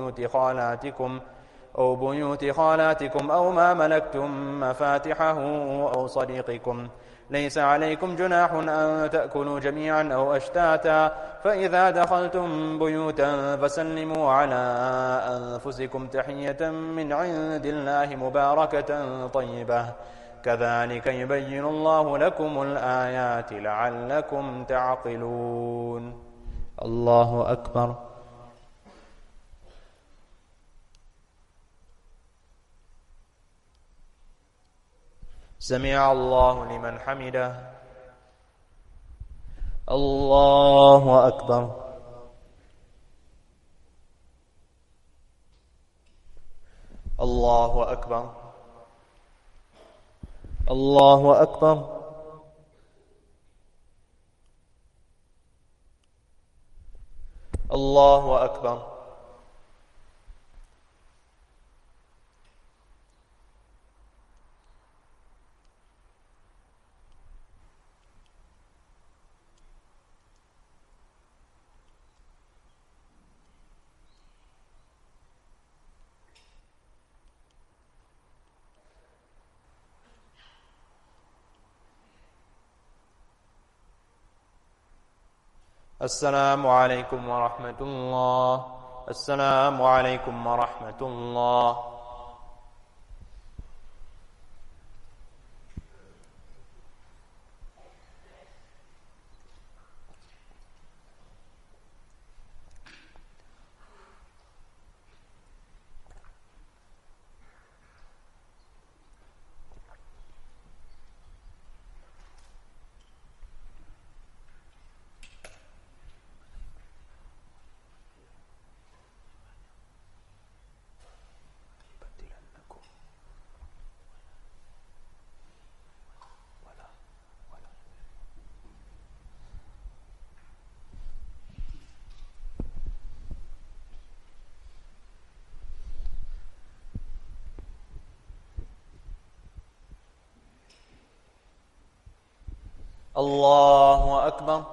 أو بيوت خالاتكم أو ما ملكتم مفاتحه أو صديقكم. ليس عليكم جناح أن تأكلوا جميعا أو أشتاتا فإذا دخلتم بيوتا فسلموا على أنفسكم تحية من عند الله مباركة طيبة كذلك يبين الله لكم الآيات لعلكم تعقلون. الله أكبر. سمع الله لمن حمده. الله أكبر. الله أكبر. الله أكبر. الله أكبر. السلام عليكم ورحمة الله. السلام عليكم ورحمة الله. الله أكبر.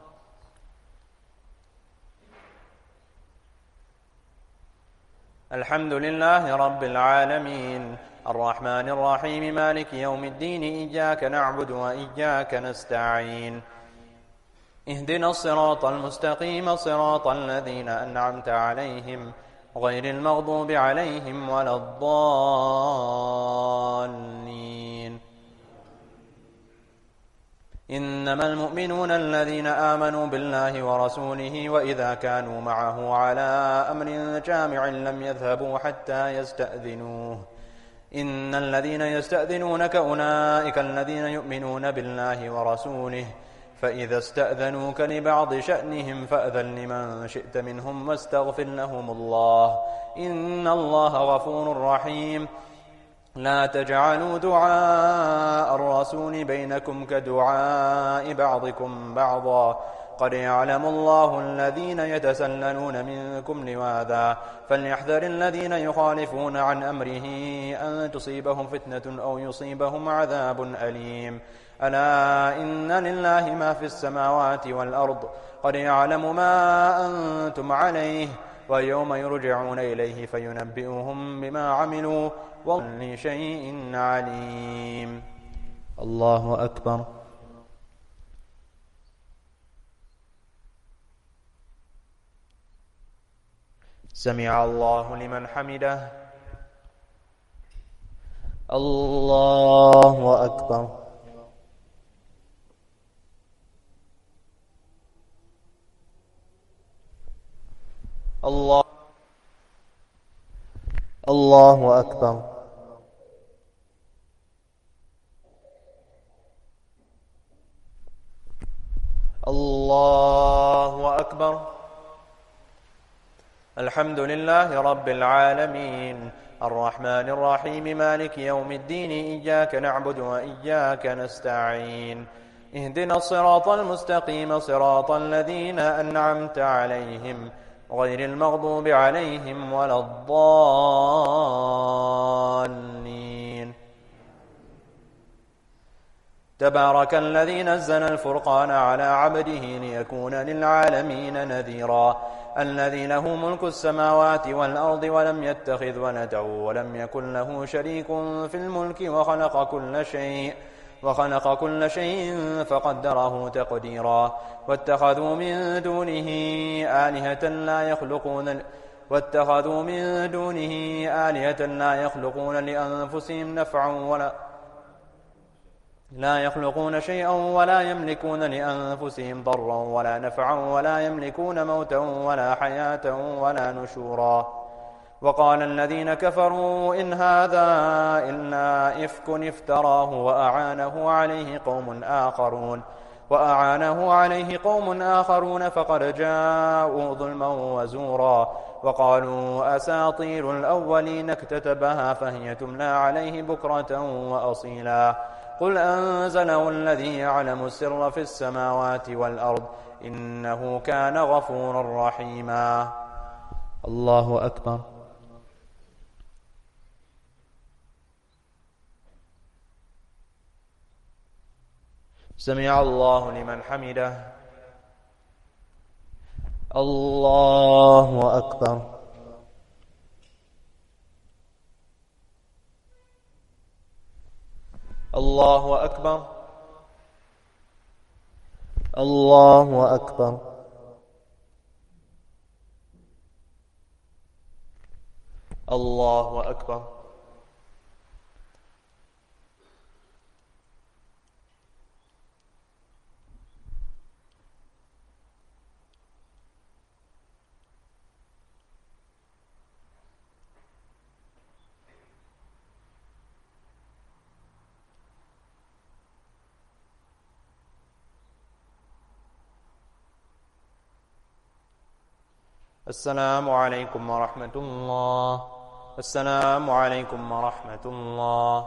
الحمد لله رب العالمين الرحمن الرحيم مالك يوم الدين إياك نعبد وإياك نستعين اهدنا الصراط المستقيم صراط الذين أنعمت عليهم غير المغضوب عليهم ولا الضالين. إنما المؤمنون الذين آمنوا بالله ورسوله وإذا كانوا معه على أمر جامع لم يذهبوا حتى يستأذنوه. إن الذين يستأذنونك أولئك الذين يؤمنون بالله ورسوله فإذا استأذنوك لبعض شأنهم فأذن لمن شئت منهم واستغفر لهم الله إن الله غفور رحيم. لا تجعلوا دعاء الرسول بينكم كدعاء بعضكم بعضا قد يعلم الله الذين يتسللون منكم لواذا فليحذر الذين يخالفون عن أمره أن تصيبهم فتنة أو يصيبهم عذاب أليم. ألا إن لله ما في السماوات والأرض قد يعلم ما أنتم عليه ويوم يرجعون إليه فينبئهم بما عملوا وكل شيء عليم. الله أكبر. سمع الله لمن حمده. الله أكبر. الله الله أكبر. الله أكبر. الحمد لله رب العالمين الرحمن الرحيم مالك يوم الدين إياك نعبد وإياك نستعين اهدنا الصراط المستقيم صراط الذين أنعمت عليهم غير المغضوب عليهم ولا الضالين. تبارك الذي نزل الفرقان على عبده ليكون للعالمين نذيرا الذي له ملك السماوات والأرض ولم يتخذ ولدا ولم يكن له شريك في الملك وخلق كل شيء فقدره تقديرا واتخذوا من دونه آلهة لا يخلقون لأنفسهم نفعا لا يخلقون شيئا ولا يملكون لأنفسهم ضرا ولا نفعا ولا يملكون موتا ولا حياة ولا نشورا. وقال الذين كفروا إن هذا إلا إفك افتراه وأعانه عليه قوم آخرون فقد جاءوا ظلما وزورا وقالوا أساطير الأولين اكتتبها فهي تملى عليه بكرة وأصيلا قل أنزله الذي يعلم السر في السماوات والأرض إنه كان غفورا رحيما. الله أكبر. سمع الله لمن حمده. الله أكبر. الله أكبر. الله أكبر. الله أكبر. السلام عليكم ورحمة الله. السلام عليكم ورحمة الله.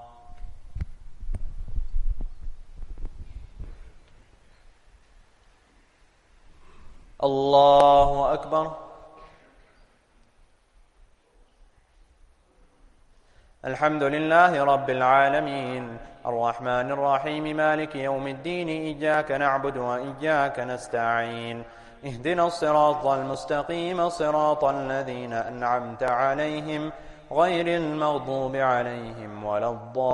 الله أكبر. الحمد لله رب العالمين الرحمن الرحيم مالك يوم الدين إياك نعبد وإياك نستعين اهدنا الصراط المستقيم صراط الذين أنعمت عليهم غير المغضوب عليهم ولا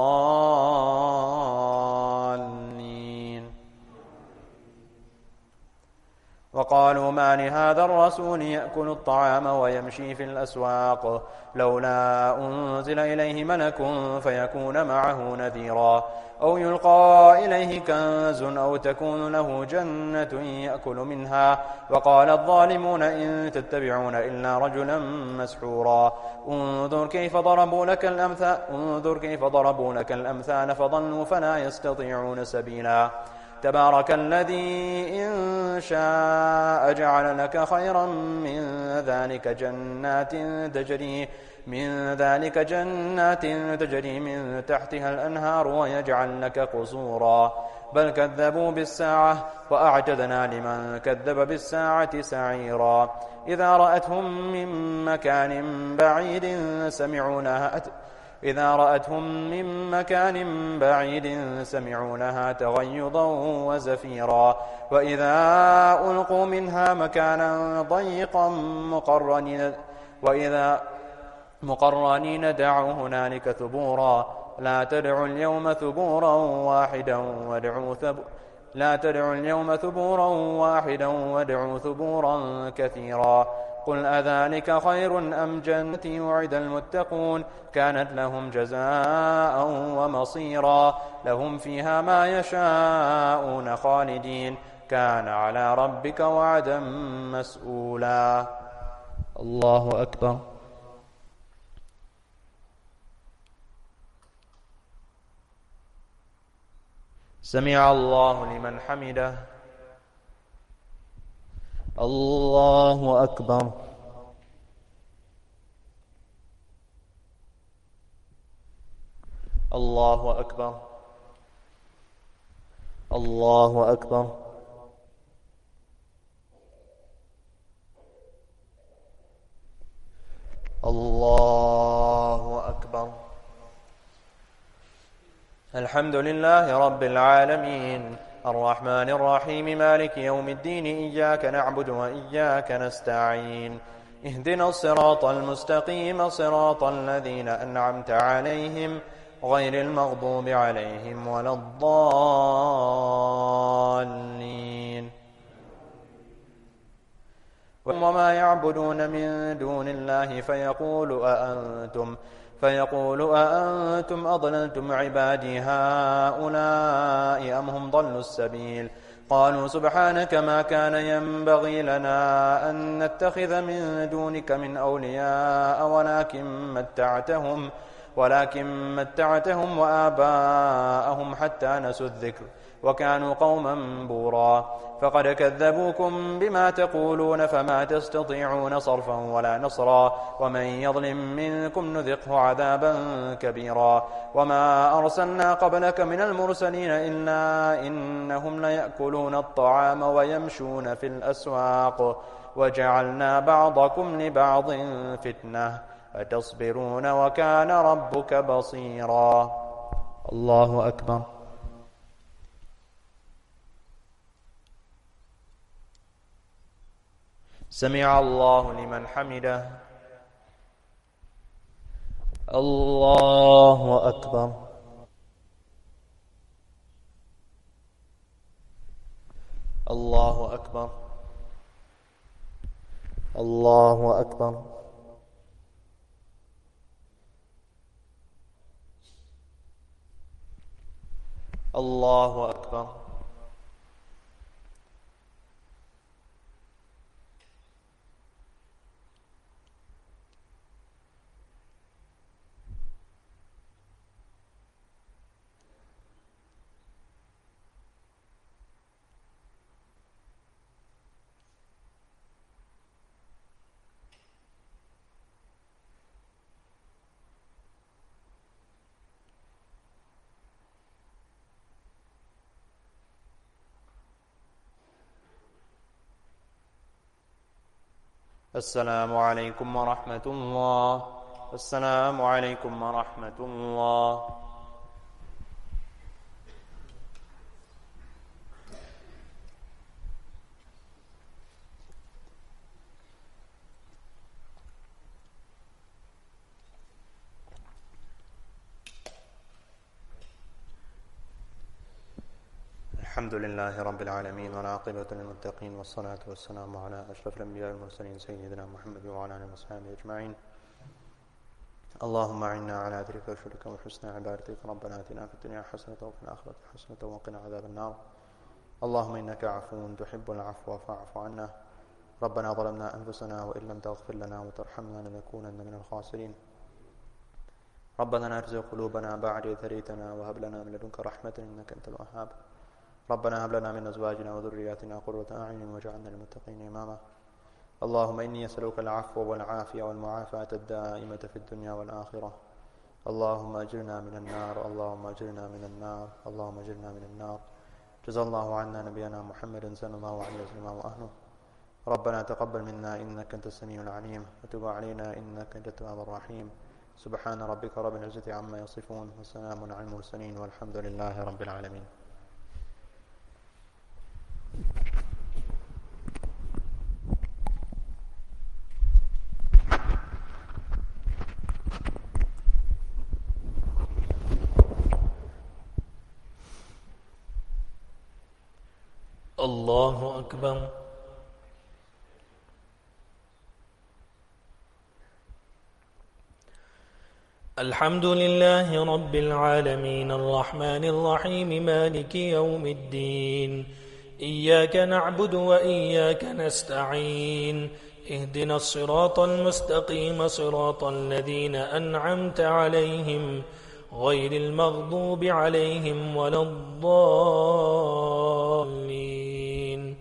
الضالين. وقالوا ما لهذا الرسول يأكل الطعام ويمشي في الأسواق لولا أنزل إليه ملك فيكون معه نذيرا أو يلقى إليه كنز أو تكون له جنة يأكل منها وقال الظالمون إن تتبعون إلا رجلا مسحورا انظر كيف ضربوا لك الأمثال فضلوا فلا يستطيعون سبيلا. تبارك الذي إن شاء جعل لك خيرا من ذلك جنات تجري من تحتها الأنهار ويجعل لك قصورا بل كذبوا بالساعة وأعتدنا لمن كذب بالساعة سعيرا. إذا رأتهم من مكان سمعوا لها تغيظا وزفيرا وإذا ألقوا منها مكانا ضيقا مقرنين دعوا هنالك ثبورا لا تدعوا اليوم ثبورا وادعوا ثبورا كثيرا. قل أذلك خير أم جنة وعد المتقون كانت لهم جزاء ومصيرا لهم فيها ما يشاءون خالدين كان على ربك وعدا مسؤولا. الله أكبر. سمع الله لمن حمده. الله أكبر. الله أكبر. الله أكبر. الله أكبر. الحمد لله رب العالمين الرحمن الرحيم مالك يوم الدين إياك نعبد وإياك نستعين اهدنا الصراط المستقيم صراط الذين أنعمت عليهم غير المغضوب عليهم ولا الضالين. وما يعبدون من دون الله فيقول أأنتم أضللتم عبادي هؤلاء أم هم ضلوا السبيل قالوا سبحانك ما كان ينبغي لنا أن نتخذ من دونك من أولياء ولكن متعتهم وآباءهم حتى نسوا الذكر وكانوا قوما بورا فقد كذبوكم بما تقولون فما تستطيعون صرفا ولا نصرا ومن يظلم منكم نذقه عذابا كبيرا. وما أرسلنا قبلك من المرسلين إلا إنهم ليأكلون الطعام ويمشون في الأسواق وجعلنا بعضكم لبعض فتنة أتصبرون وكان ربك بصيرا. الله أكبر. سمع الله لمن حمده. الله أكبر. الله أكبر. الله أكبر. الله أكبر. السلام عليكم ورحمة الله. السلام عليكم ورحمة الله. الحمد لله رب العالمين والعاقبة للمتقين والصلاة والسلام على أشرف الأنبياء والمرسلين سيدنا محمد وعلى آله وصحبه أجمعين. اللهم أعنا على ذكرك وشكرك وحسن عبادتك. ربنا آتنا في الدنيا حسنة وفي الآخرة حسنة وقنا عذاب النار. اللهم إنك عفو تحب العفو فاعف عنا. ربنا ظلمنا أنفسنا وإن لم تغفر لنا وترحمنا لنكونن من الخاسرين. ربنا لا تزغ قلوبنا بعد إذ هديتنا وهب لنا من لدنك رحمة إنك أنت الوهاب. ربنا هب لنا من أزواجنا وذرياتنا قرة أعين واجعلنا للمتقين إماما. اللهم إني أسألك العفو والعافية والمعافاة الدائمة في الدنيا والآخرة. اللهم أجرنا من النار. اللهم أجرنا من النار. اللهم أجرنا من النار. جزا الله عنا نبينا محمد صلى الله عليه وسلم وأهله. ربنا تقبل منا إنك أنت السميع العليم وتب علينا إنك أنت التواب الرحيم. سبحان ربك رب العزة عما يصفون وسلام على المرسلين والحمد لله رب العالمين. الله أكبر. الحمد لله رب العالمين الرحمن الرحيم مالك يوم الدين إياك نعبد وإياك نستعين اهدنا الصراط المستقيم صراط الذين أنعمت عليهم غير المغضوب عليهم ولا الضالين.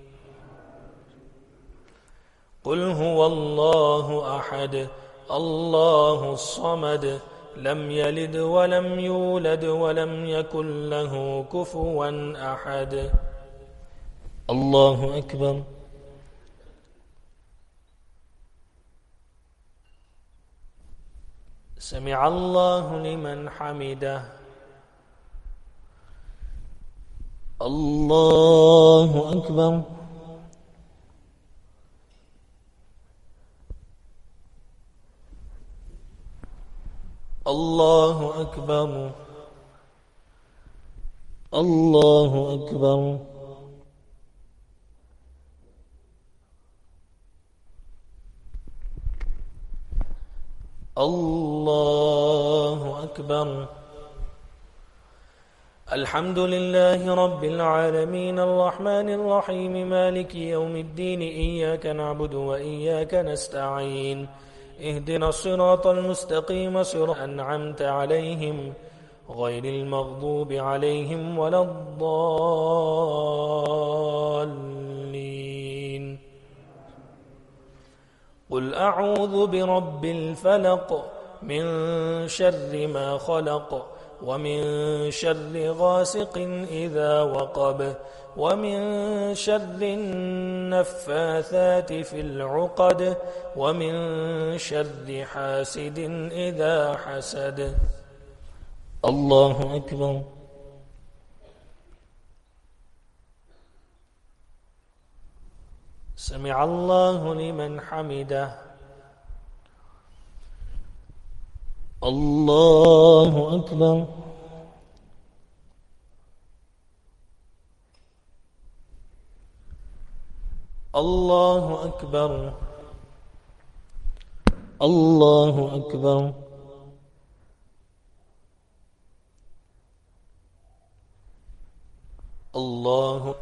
قل هو الله أحد الله الصمد لم يلد ولم يولد ولم يكن له كفوا أحد. الله أكبر. سمع الله لمن حمده. الله أكبر. الله أكبر. الله أكبر. الله أكبر. الحمد لله رب العالمين الرحمن الرحيم مالك يوم الدين إياك نعبد وإياك نستعين اهدنا الصراط المستقيم صراط أنعمت عليهم غير المغضوب عليهم ولا الضالين. قل أعوذ برب الفلق من شر ما خلق ومن شر غاسق إذا وقب ومن شر النفاثات في العقد ومن شر حاسد إذا حسد. الله أكبر. سمع الله لمن حمده. الله أكبر. الله أكبر. الله أكبر. الله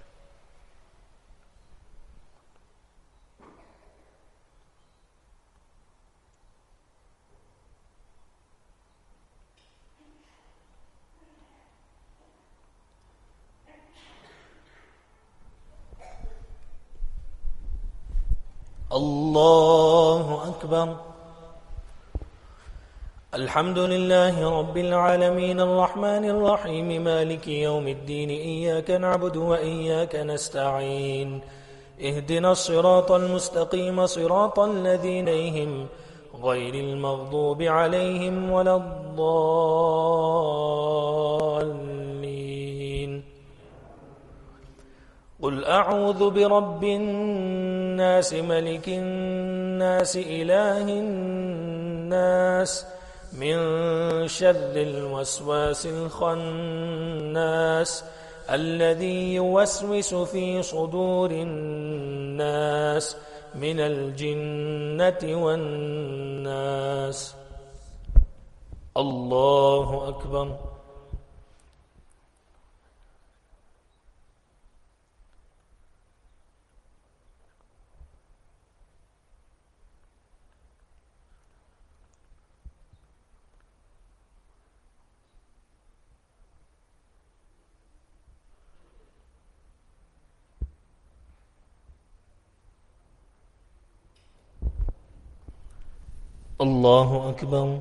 الله أكبر. الحمد لله رب العالمين الرحمن الرحيم مالك يوم الدين إياك نعبد وإياك نستعين اهدنا الصراط المستقيم صراط الذين إليهم غير المغضوب عليهم ولا الضالين. قل أعوذ برب الناس ملك الناس إله الناس من شر الوسواس الخناس الذي يوسوس في صدور الناس من الجنة والناس. الله أكبر. الله أكبر.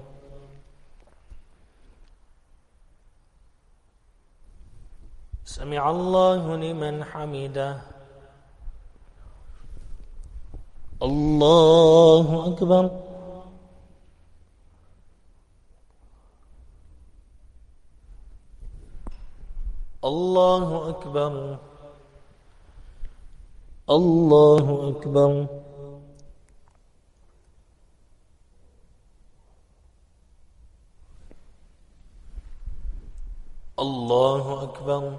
سمع الله لمن حمده. الله أكبر. الله أكبر. الله أكبر. الله أكبر.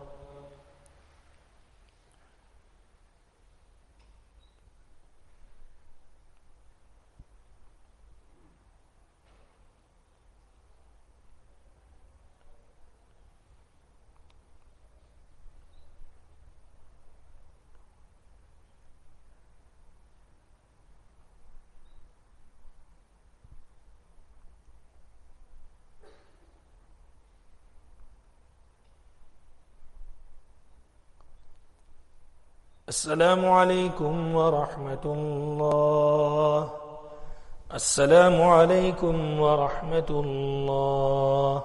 السلام عليكم ورحمة الله. السلام عليكم ورحمة الله.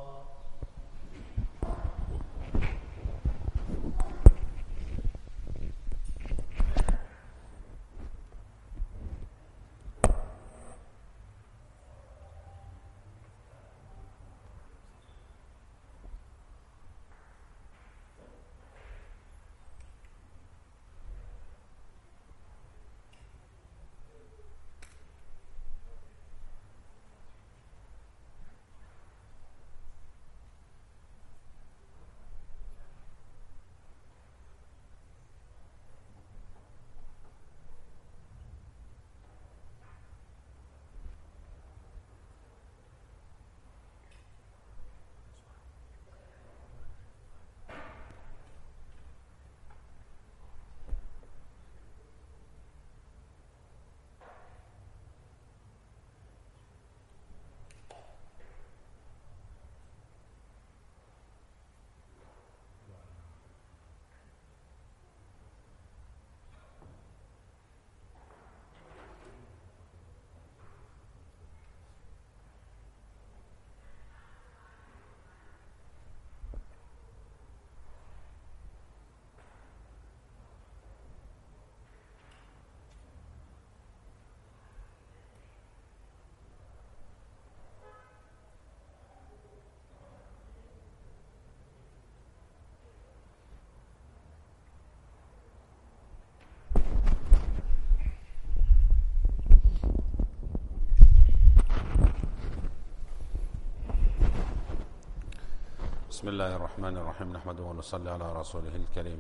بسم الله الرحمن الرحيم نحمده ونصلي على رسوله الكريم.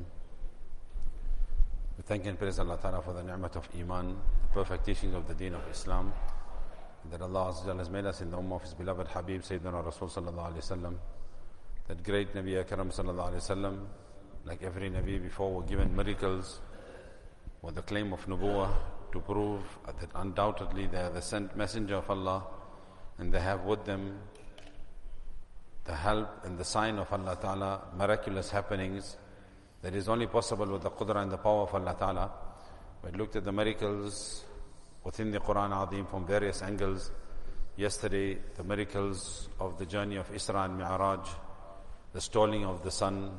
We thank and praise Allah Ta'ala for the ni'mat of Iman, the perfect teachings of the deen of Islam, that Allah Azza wa Jalla has made us in the ummah of His beloved Habib Sayyidina Rasul Sallallahu Alaihi Wasallam, that great Nabi Akram Sallallahu Alaihi Wasallam, like every Nabi before, were given miracles with the claim of Nubuwah to prove that undoubtedly they are the sent messenger of Allah and they have with them the help and the sign of Allah Ta'ala, miraculous happenings that is only possible with the qudra and the power of Allah Ta'ala. We looked at the miracles within the Quran Azim from various angles. Yesterday, the miracles of the journey of Isra and Mi'raj, the stalling of the sun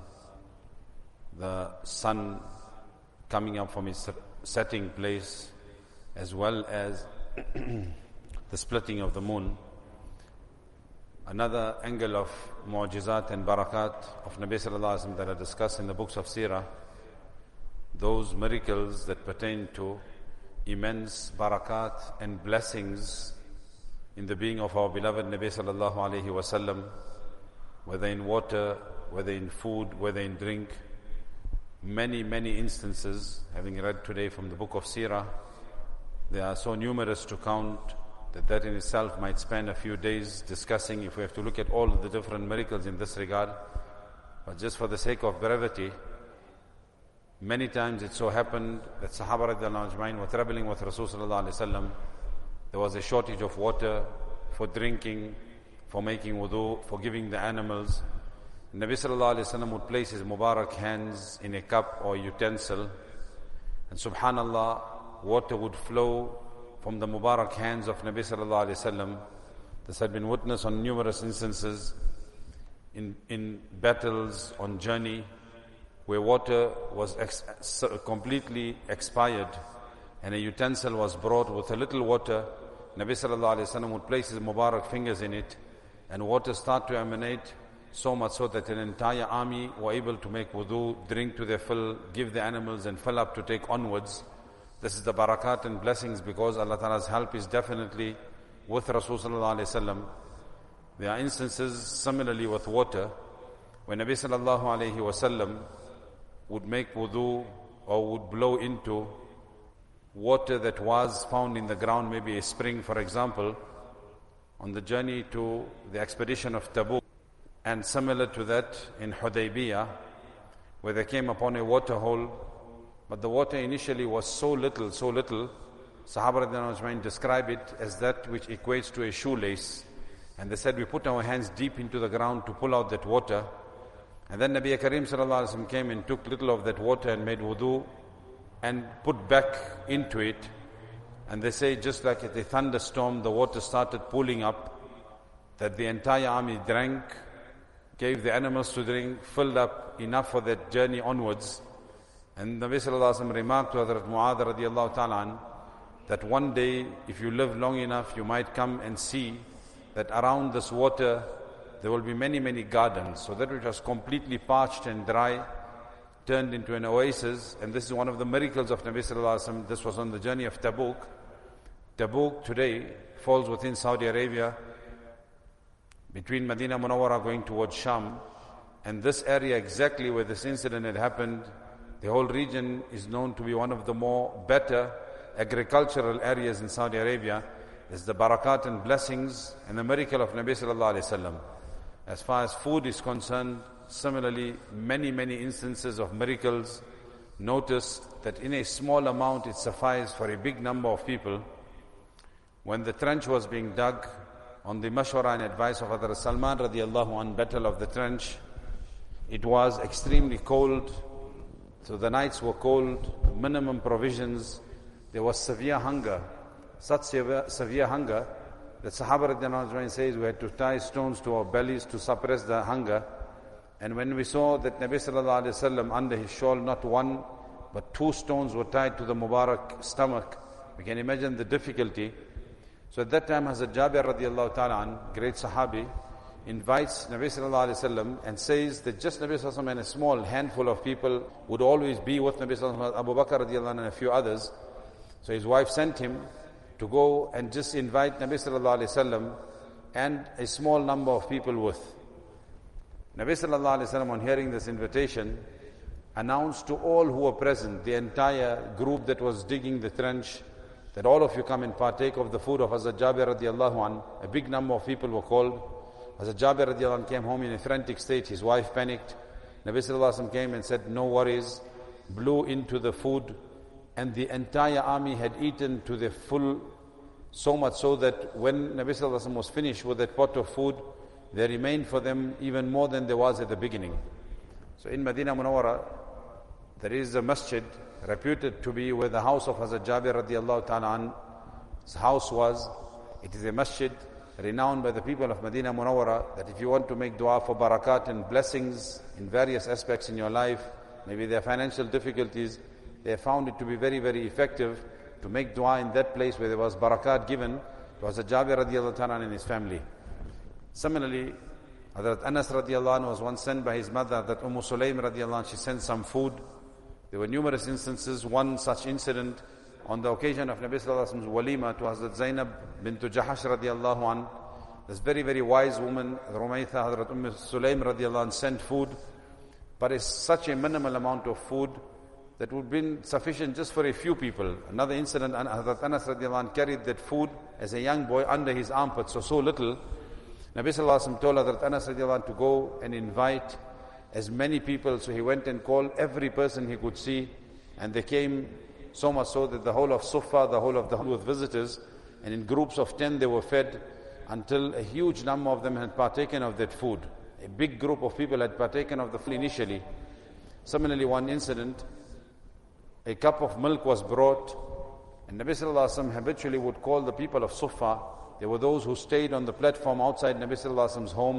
coming up from its setting place, as well as the splitting of the moon. Another angle of mu'jizat and barakat of Nabi Sallallahu Alaihi Wasallam that are discussed in the books of Seerah, those miracles that pertain to immense barakat and blessings in the being of our beloved Nabi Sallallahu Alaihi Wasallam, whether in water, whether in food, whether in drink. Many, many instances, having read today from the book of Seerah, they are so numerous to count that in itself might spend a few days discussing if we have to look at all of the different miracles in this regard. But just for the sake of brevity, many times it so happened that Sahaba radiallahu anhum were traveling with Rasul sallallahu alaihi wasallam. There was a shortage of water for drinking, for making wudu, for giving the animals. Nabi sallallahu alaihi wasallam would place his Mubarak hands in a cup or utensil, and subhanallah, water would flow from the Mubarak hands of Nabi sallallahu alaihi wasallam. This had been witnessed on numerous instances in battles, on journey, where water was completely expired and a utensil was brought with a little water. Nabi sallallahu alaihi wasallam would place his Mubarak fingers in it and water start to emanate, so much so that an entire army were able to make wudu, drink to their fill, give the animals and fill up to take onwards. This is the barakat and blessings because Allah Ta'ala's help is definitely with Rasul sallallahu alaihi wasallam. There are instances similarly with water, when Nabi sallallahu alaihi wasallam would make wudu or would blow into water that was found in the ground, maybe a spring for example, on the journey to the expedition of Tabuk. And similar to that in Hudaybiyah, where they came upon a water hole, but the water initially was so little, Sahaba radhiyallahu anhum describe it as that which equates to a shoelace. And they said, we put our hands deep into the ground to pull out that water. And then Nabi Kareem sallallahu alaihi wasallam came and took little of that water and made wudu. and put back into it. And they say just like at a thunderstorm, the water started pooling up, that the entire army drank, gave the animals to drink, filled up enough for their journey onwards. And Nabi Sallallahu Alaihi Wasallam remarked to Hazrat Mu'adh radiallahu ta'ala an, that one day, if you live long enough, you might come and see that around this water, there will be many, many gardens. So that which was completely parched and dry, turned into an oasis. And this is one of the miracles of Nabi Sallallahu Alaihi Wasallam. This was on the journey of Tabuk. Tabuk today falls within Saudi Arabia, between Medina Munawwara going towards Sham. And this area exactly where this incident had happened, the whole region is known to be one of the better agricultural areas in Saudi Arabia. Is the barakat and blessings and the miracle of Nabi Sallallahu Alaihi Wasallam. As far as food is concerned, similarly, many, many instances of miracles. Notice that in a small amount it sufficed for a big number of people. When the trench was being dug, on the mashwara and advice of Hazrat Salman radiallahu anh, battle of the trench, it was extremely cold, so the nights were cold, minimum provisions, there was severe hunger, such severe hunger that Sahaba radiallahu anh says we had to tie stones to our bellies to suppress the hunger. And when we saw that Nabi Sallallahu Alaihi Wasallam under his shawl, not one but 2 stones were tied to the Mubarak stomach, we can imagine the difficulty. So at that time, Hazrat Jabir radiallahu ta'ala an, great Sahabi, invites Nabi Sallallahu Alaihi Wasallam and says that just Nabi Sallallahu Alaihi Wasallam and a small handful of people would always be with Nabi Sallallahu Alaihi Wasallam, Abu Bakr radiallahu anh and a few others. So his wife sent him to go and just invite Nabi Sallallahu Alaihi Wasallam and a small number of people with. Nabi Sallallahu Alaihi Wasallam, on hearing this invitation, announced to all who were present, the entire group that was digging the trench, that all of you come and partake of the food of Hazrat Jabir radiallahu anh. A big number of people were called. Hazrat Jabir radiallahu anh came home in a frantic state. His wife panicked. Nabi Sallallahu Alaihi Wasallam came and said, no worries, blew into the food, and the entire army had eaten to the full, so much so that when Nabi Sallallahu Alaihi Wasallam was finished with that pot of food, there remained for them even more than there was at the beginning. So in Medina Munawwara, there is a masjid reputed to be where the house of Hazrat Jabir radiallahu ta'ala an's house was. It is a masjid renowned by the people of Medina Munawwara, that if you want to make dua for barakat and blessings in various aspects in your life, maybe there are financial difficulties, they have found it to be very, very effective to make dua in that place where there was barakat given to Hazrat Jabir radiallahu ta'ala and his family. Similarly, Hazrat Anas radiallahu anh was once sent by his mother, that Sulaym radiallahu anh, she sent some food. There were numerous instances. One such incident on the occasion of Nabi Sallallahu Alaihi Wasallam's walima to Hazrat Zainab bint Jahash radiallahu anh. This very, very wise woman, Rumaytha, Hazrat Sulaym radiallahu anh, sent food, but it's such a minimal amount of food that would have been sufficient just for a few people. Another incident, Hazrat Anas radiallahu anh carried that food as a young boy under his armpit, so little. Nabi Sallallahu Alaihi Wasallam told Hazrat Anas radiallahu anh to go and invite as many people. So he went and called every person he could see, and they came, so much so that the whole of Sufa, the whole of the with visitors, and in groups of 10 they were fed until a huge number of them had partaken of that food. A big group of people had partaken of the food initially. Similarly, one incident, a cup of milk was brought, and Nabi Sallallahu Alaihi Wasallam habitually would call the people of Sufa. There were those who stayed on the platform outside Nabi Sallallahu Alaihi Wasallam's home.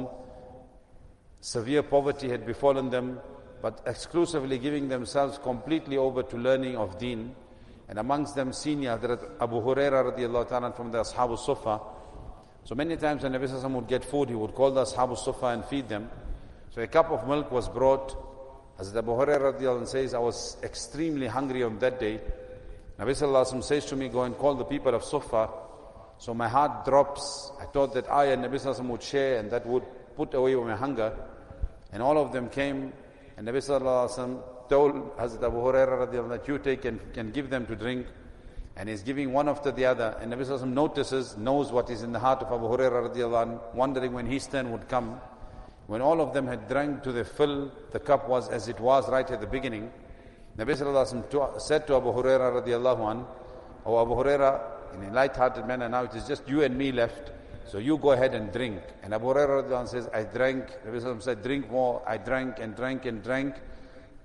Severe poverty had befallen them, but exclusively giving themselves completely over to learning of deen. And amongst them, senior Hazrat Abu Huraira radiallahu ta'ala from the Ashabu Sufa. So many times when Nabi Sallallahu Alaihi Wasallam would get food, he would call the Ashabu Sufa and feed them. So a cup of milk was brought. Hazrat Abu Huraira radiallahu says, I was extremely hungry on that day. Nabi Sallallahu Alaihi Wasallam says to me, go and call the people of Sufa. So my heart drops. I thought that I and Nabi Sallallahu Alaihi Wasallam would share, and that would put away my hunger. And all of them came, and Nabi Sallallahu Alaihi Wasallam told Hazrat Abu Huraira radiallahu that you take and can give them to drink. And he's giving one after the other. And Nabi Sallallahu Alaihi Wasallam knows what is in the heart of Abu Huraira radiallahu, wondering when his turn would come. When all of them had drank to the fill, the cup was as it was right at the beginning. Nabi Sallallahu Alaihi Wasallam said to Abu Huraira radiallahu, "Oh Abu Huraira, in a light-hearted manner, now it is just you and me left. So you go ahead and drink." And Abu Hurairah says, I drank. Nabi Sallallahu Alaihi Wasallam said, drink more. I drank and drank and drank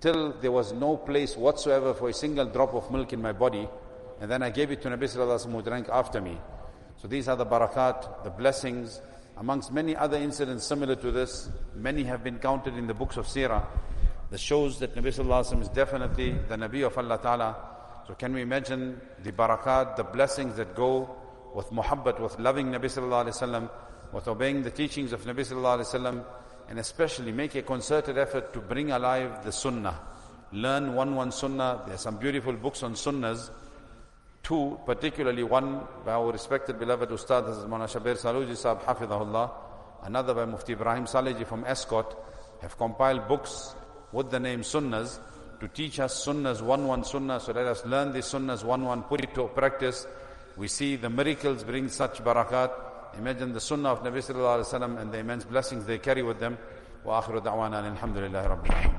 till there was no place whatsoever for a single drop of milk in my body. And then I gave it to Nabi Sallallahu Alaihi Wasallam, who drank after me. So these are the barakat, the blessings. Amongst many other incidents similar to this, many have been counted in the books of Seerah. That shows that Nabi Sallallahu Alaihi Wasallam is definitely the Nabi of Allah Ta'ala. So can we imagine the barakat, the blessings that go with muhabbat, with loving Nabi Sallallahu Alaihi Wasallam, with obeying the teachings of Nabi Sallallahu Alaihi Wasallam, and especially make a concerted effort to bring alive the sunnah. Learn one sunnah. There are some beautiful books on sunnahs. Two, particularly one by our respected beloved Ustad Mawlana Shabir Saluji Sahab Hafidahullah, another by Mufti Ibrahim Saleji from Escott, have compiled books with the name Sunnahs to teach us Sunnahs, one Sunnah. So let us learn these Sunnahs, one, put it to practice. We see the miracles bring such barakat. Imagine the Sunnah of Nabi Sallallahu Alaihi Wasallam and the immense blessings they carry with them. Wa akhiru da'wana alhamdulillahi rabbil alamin.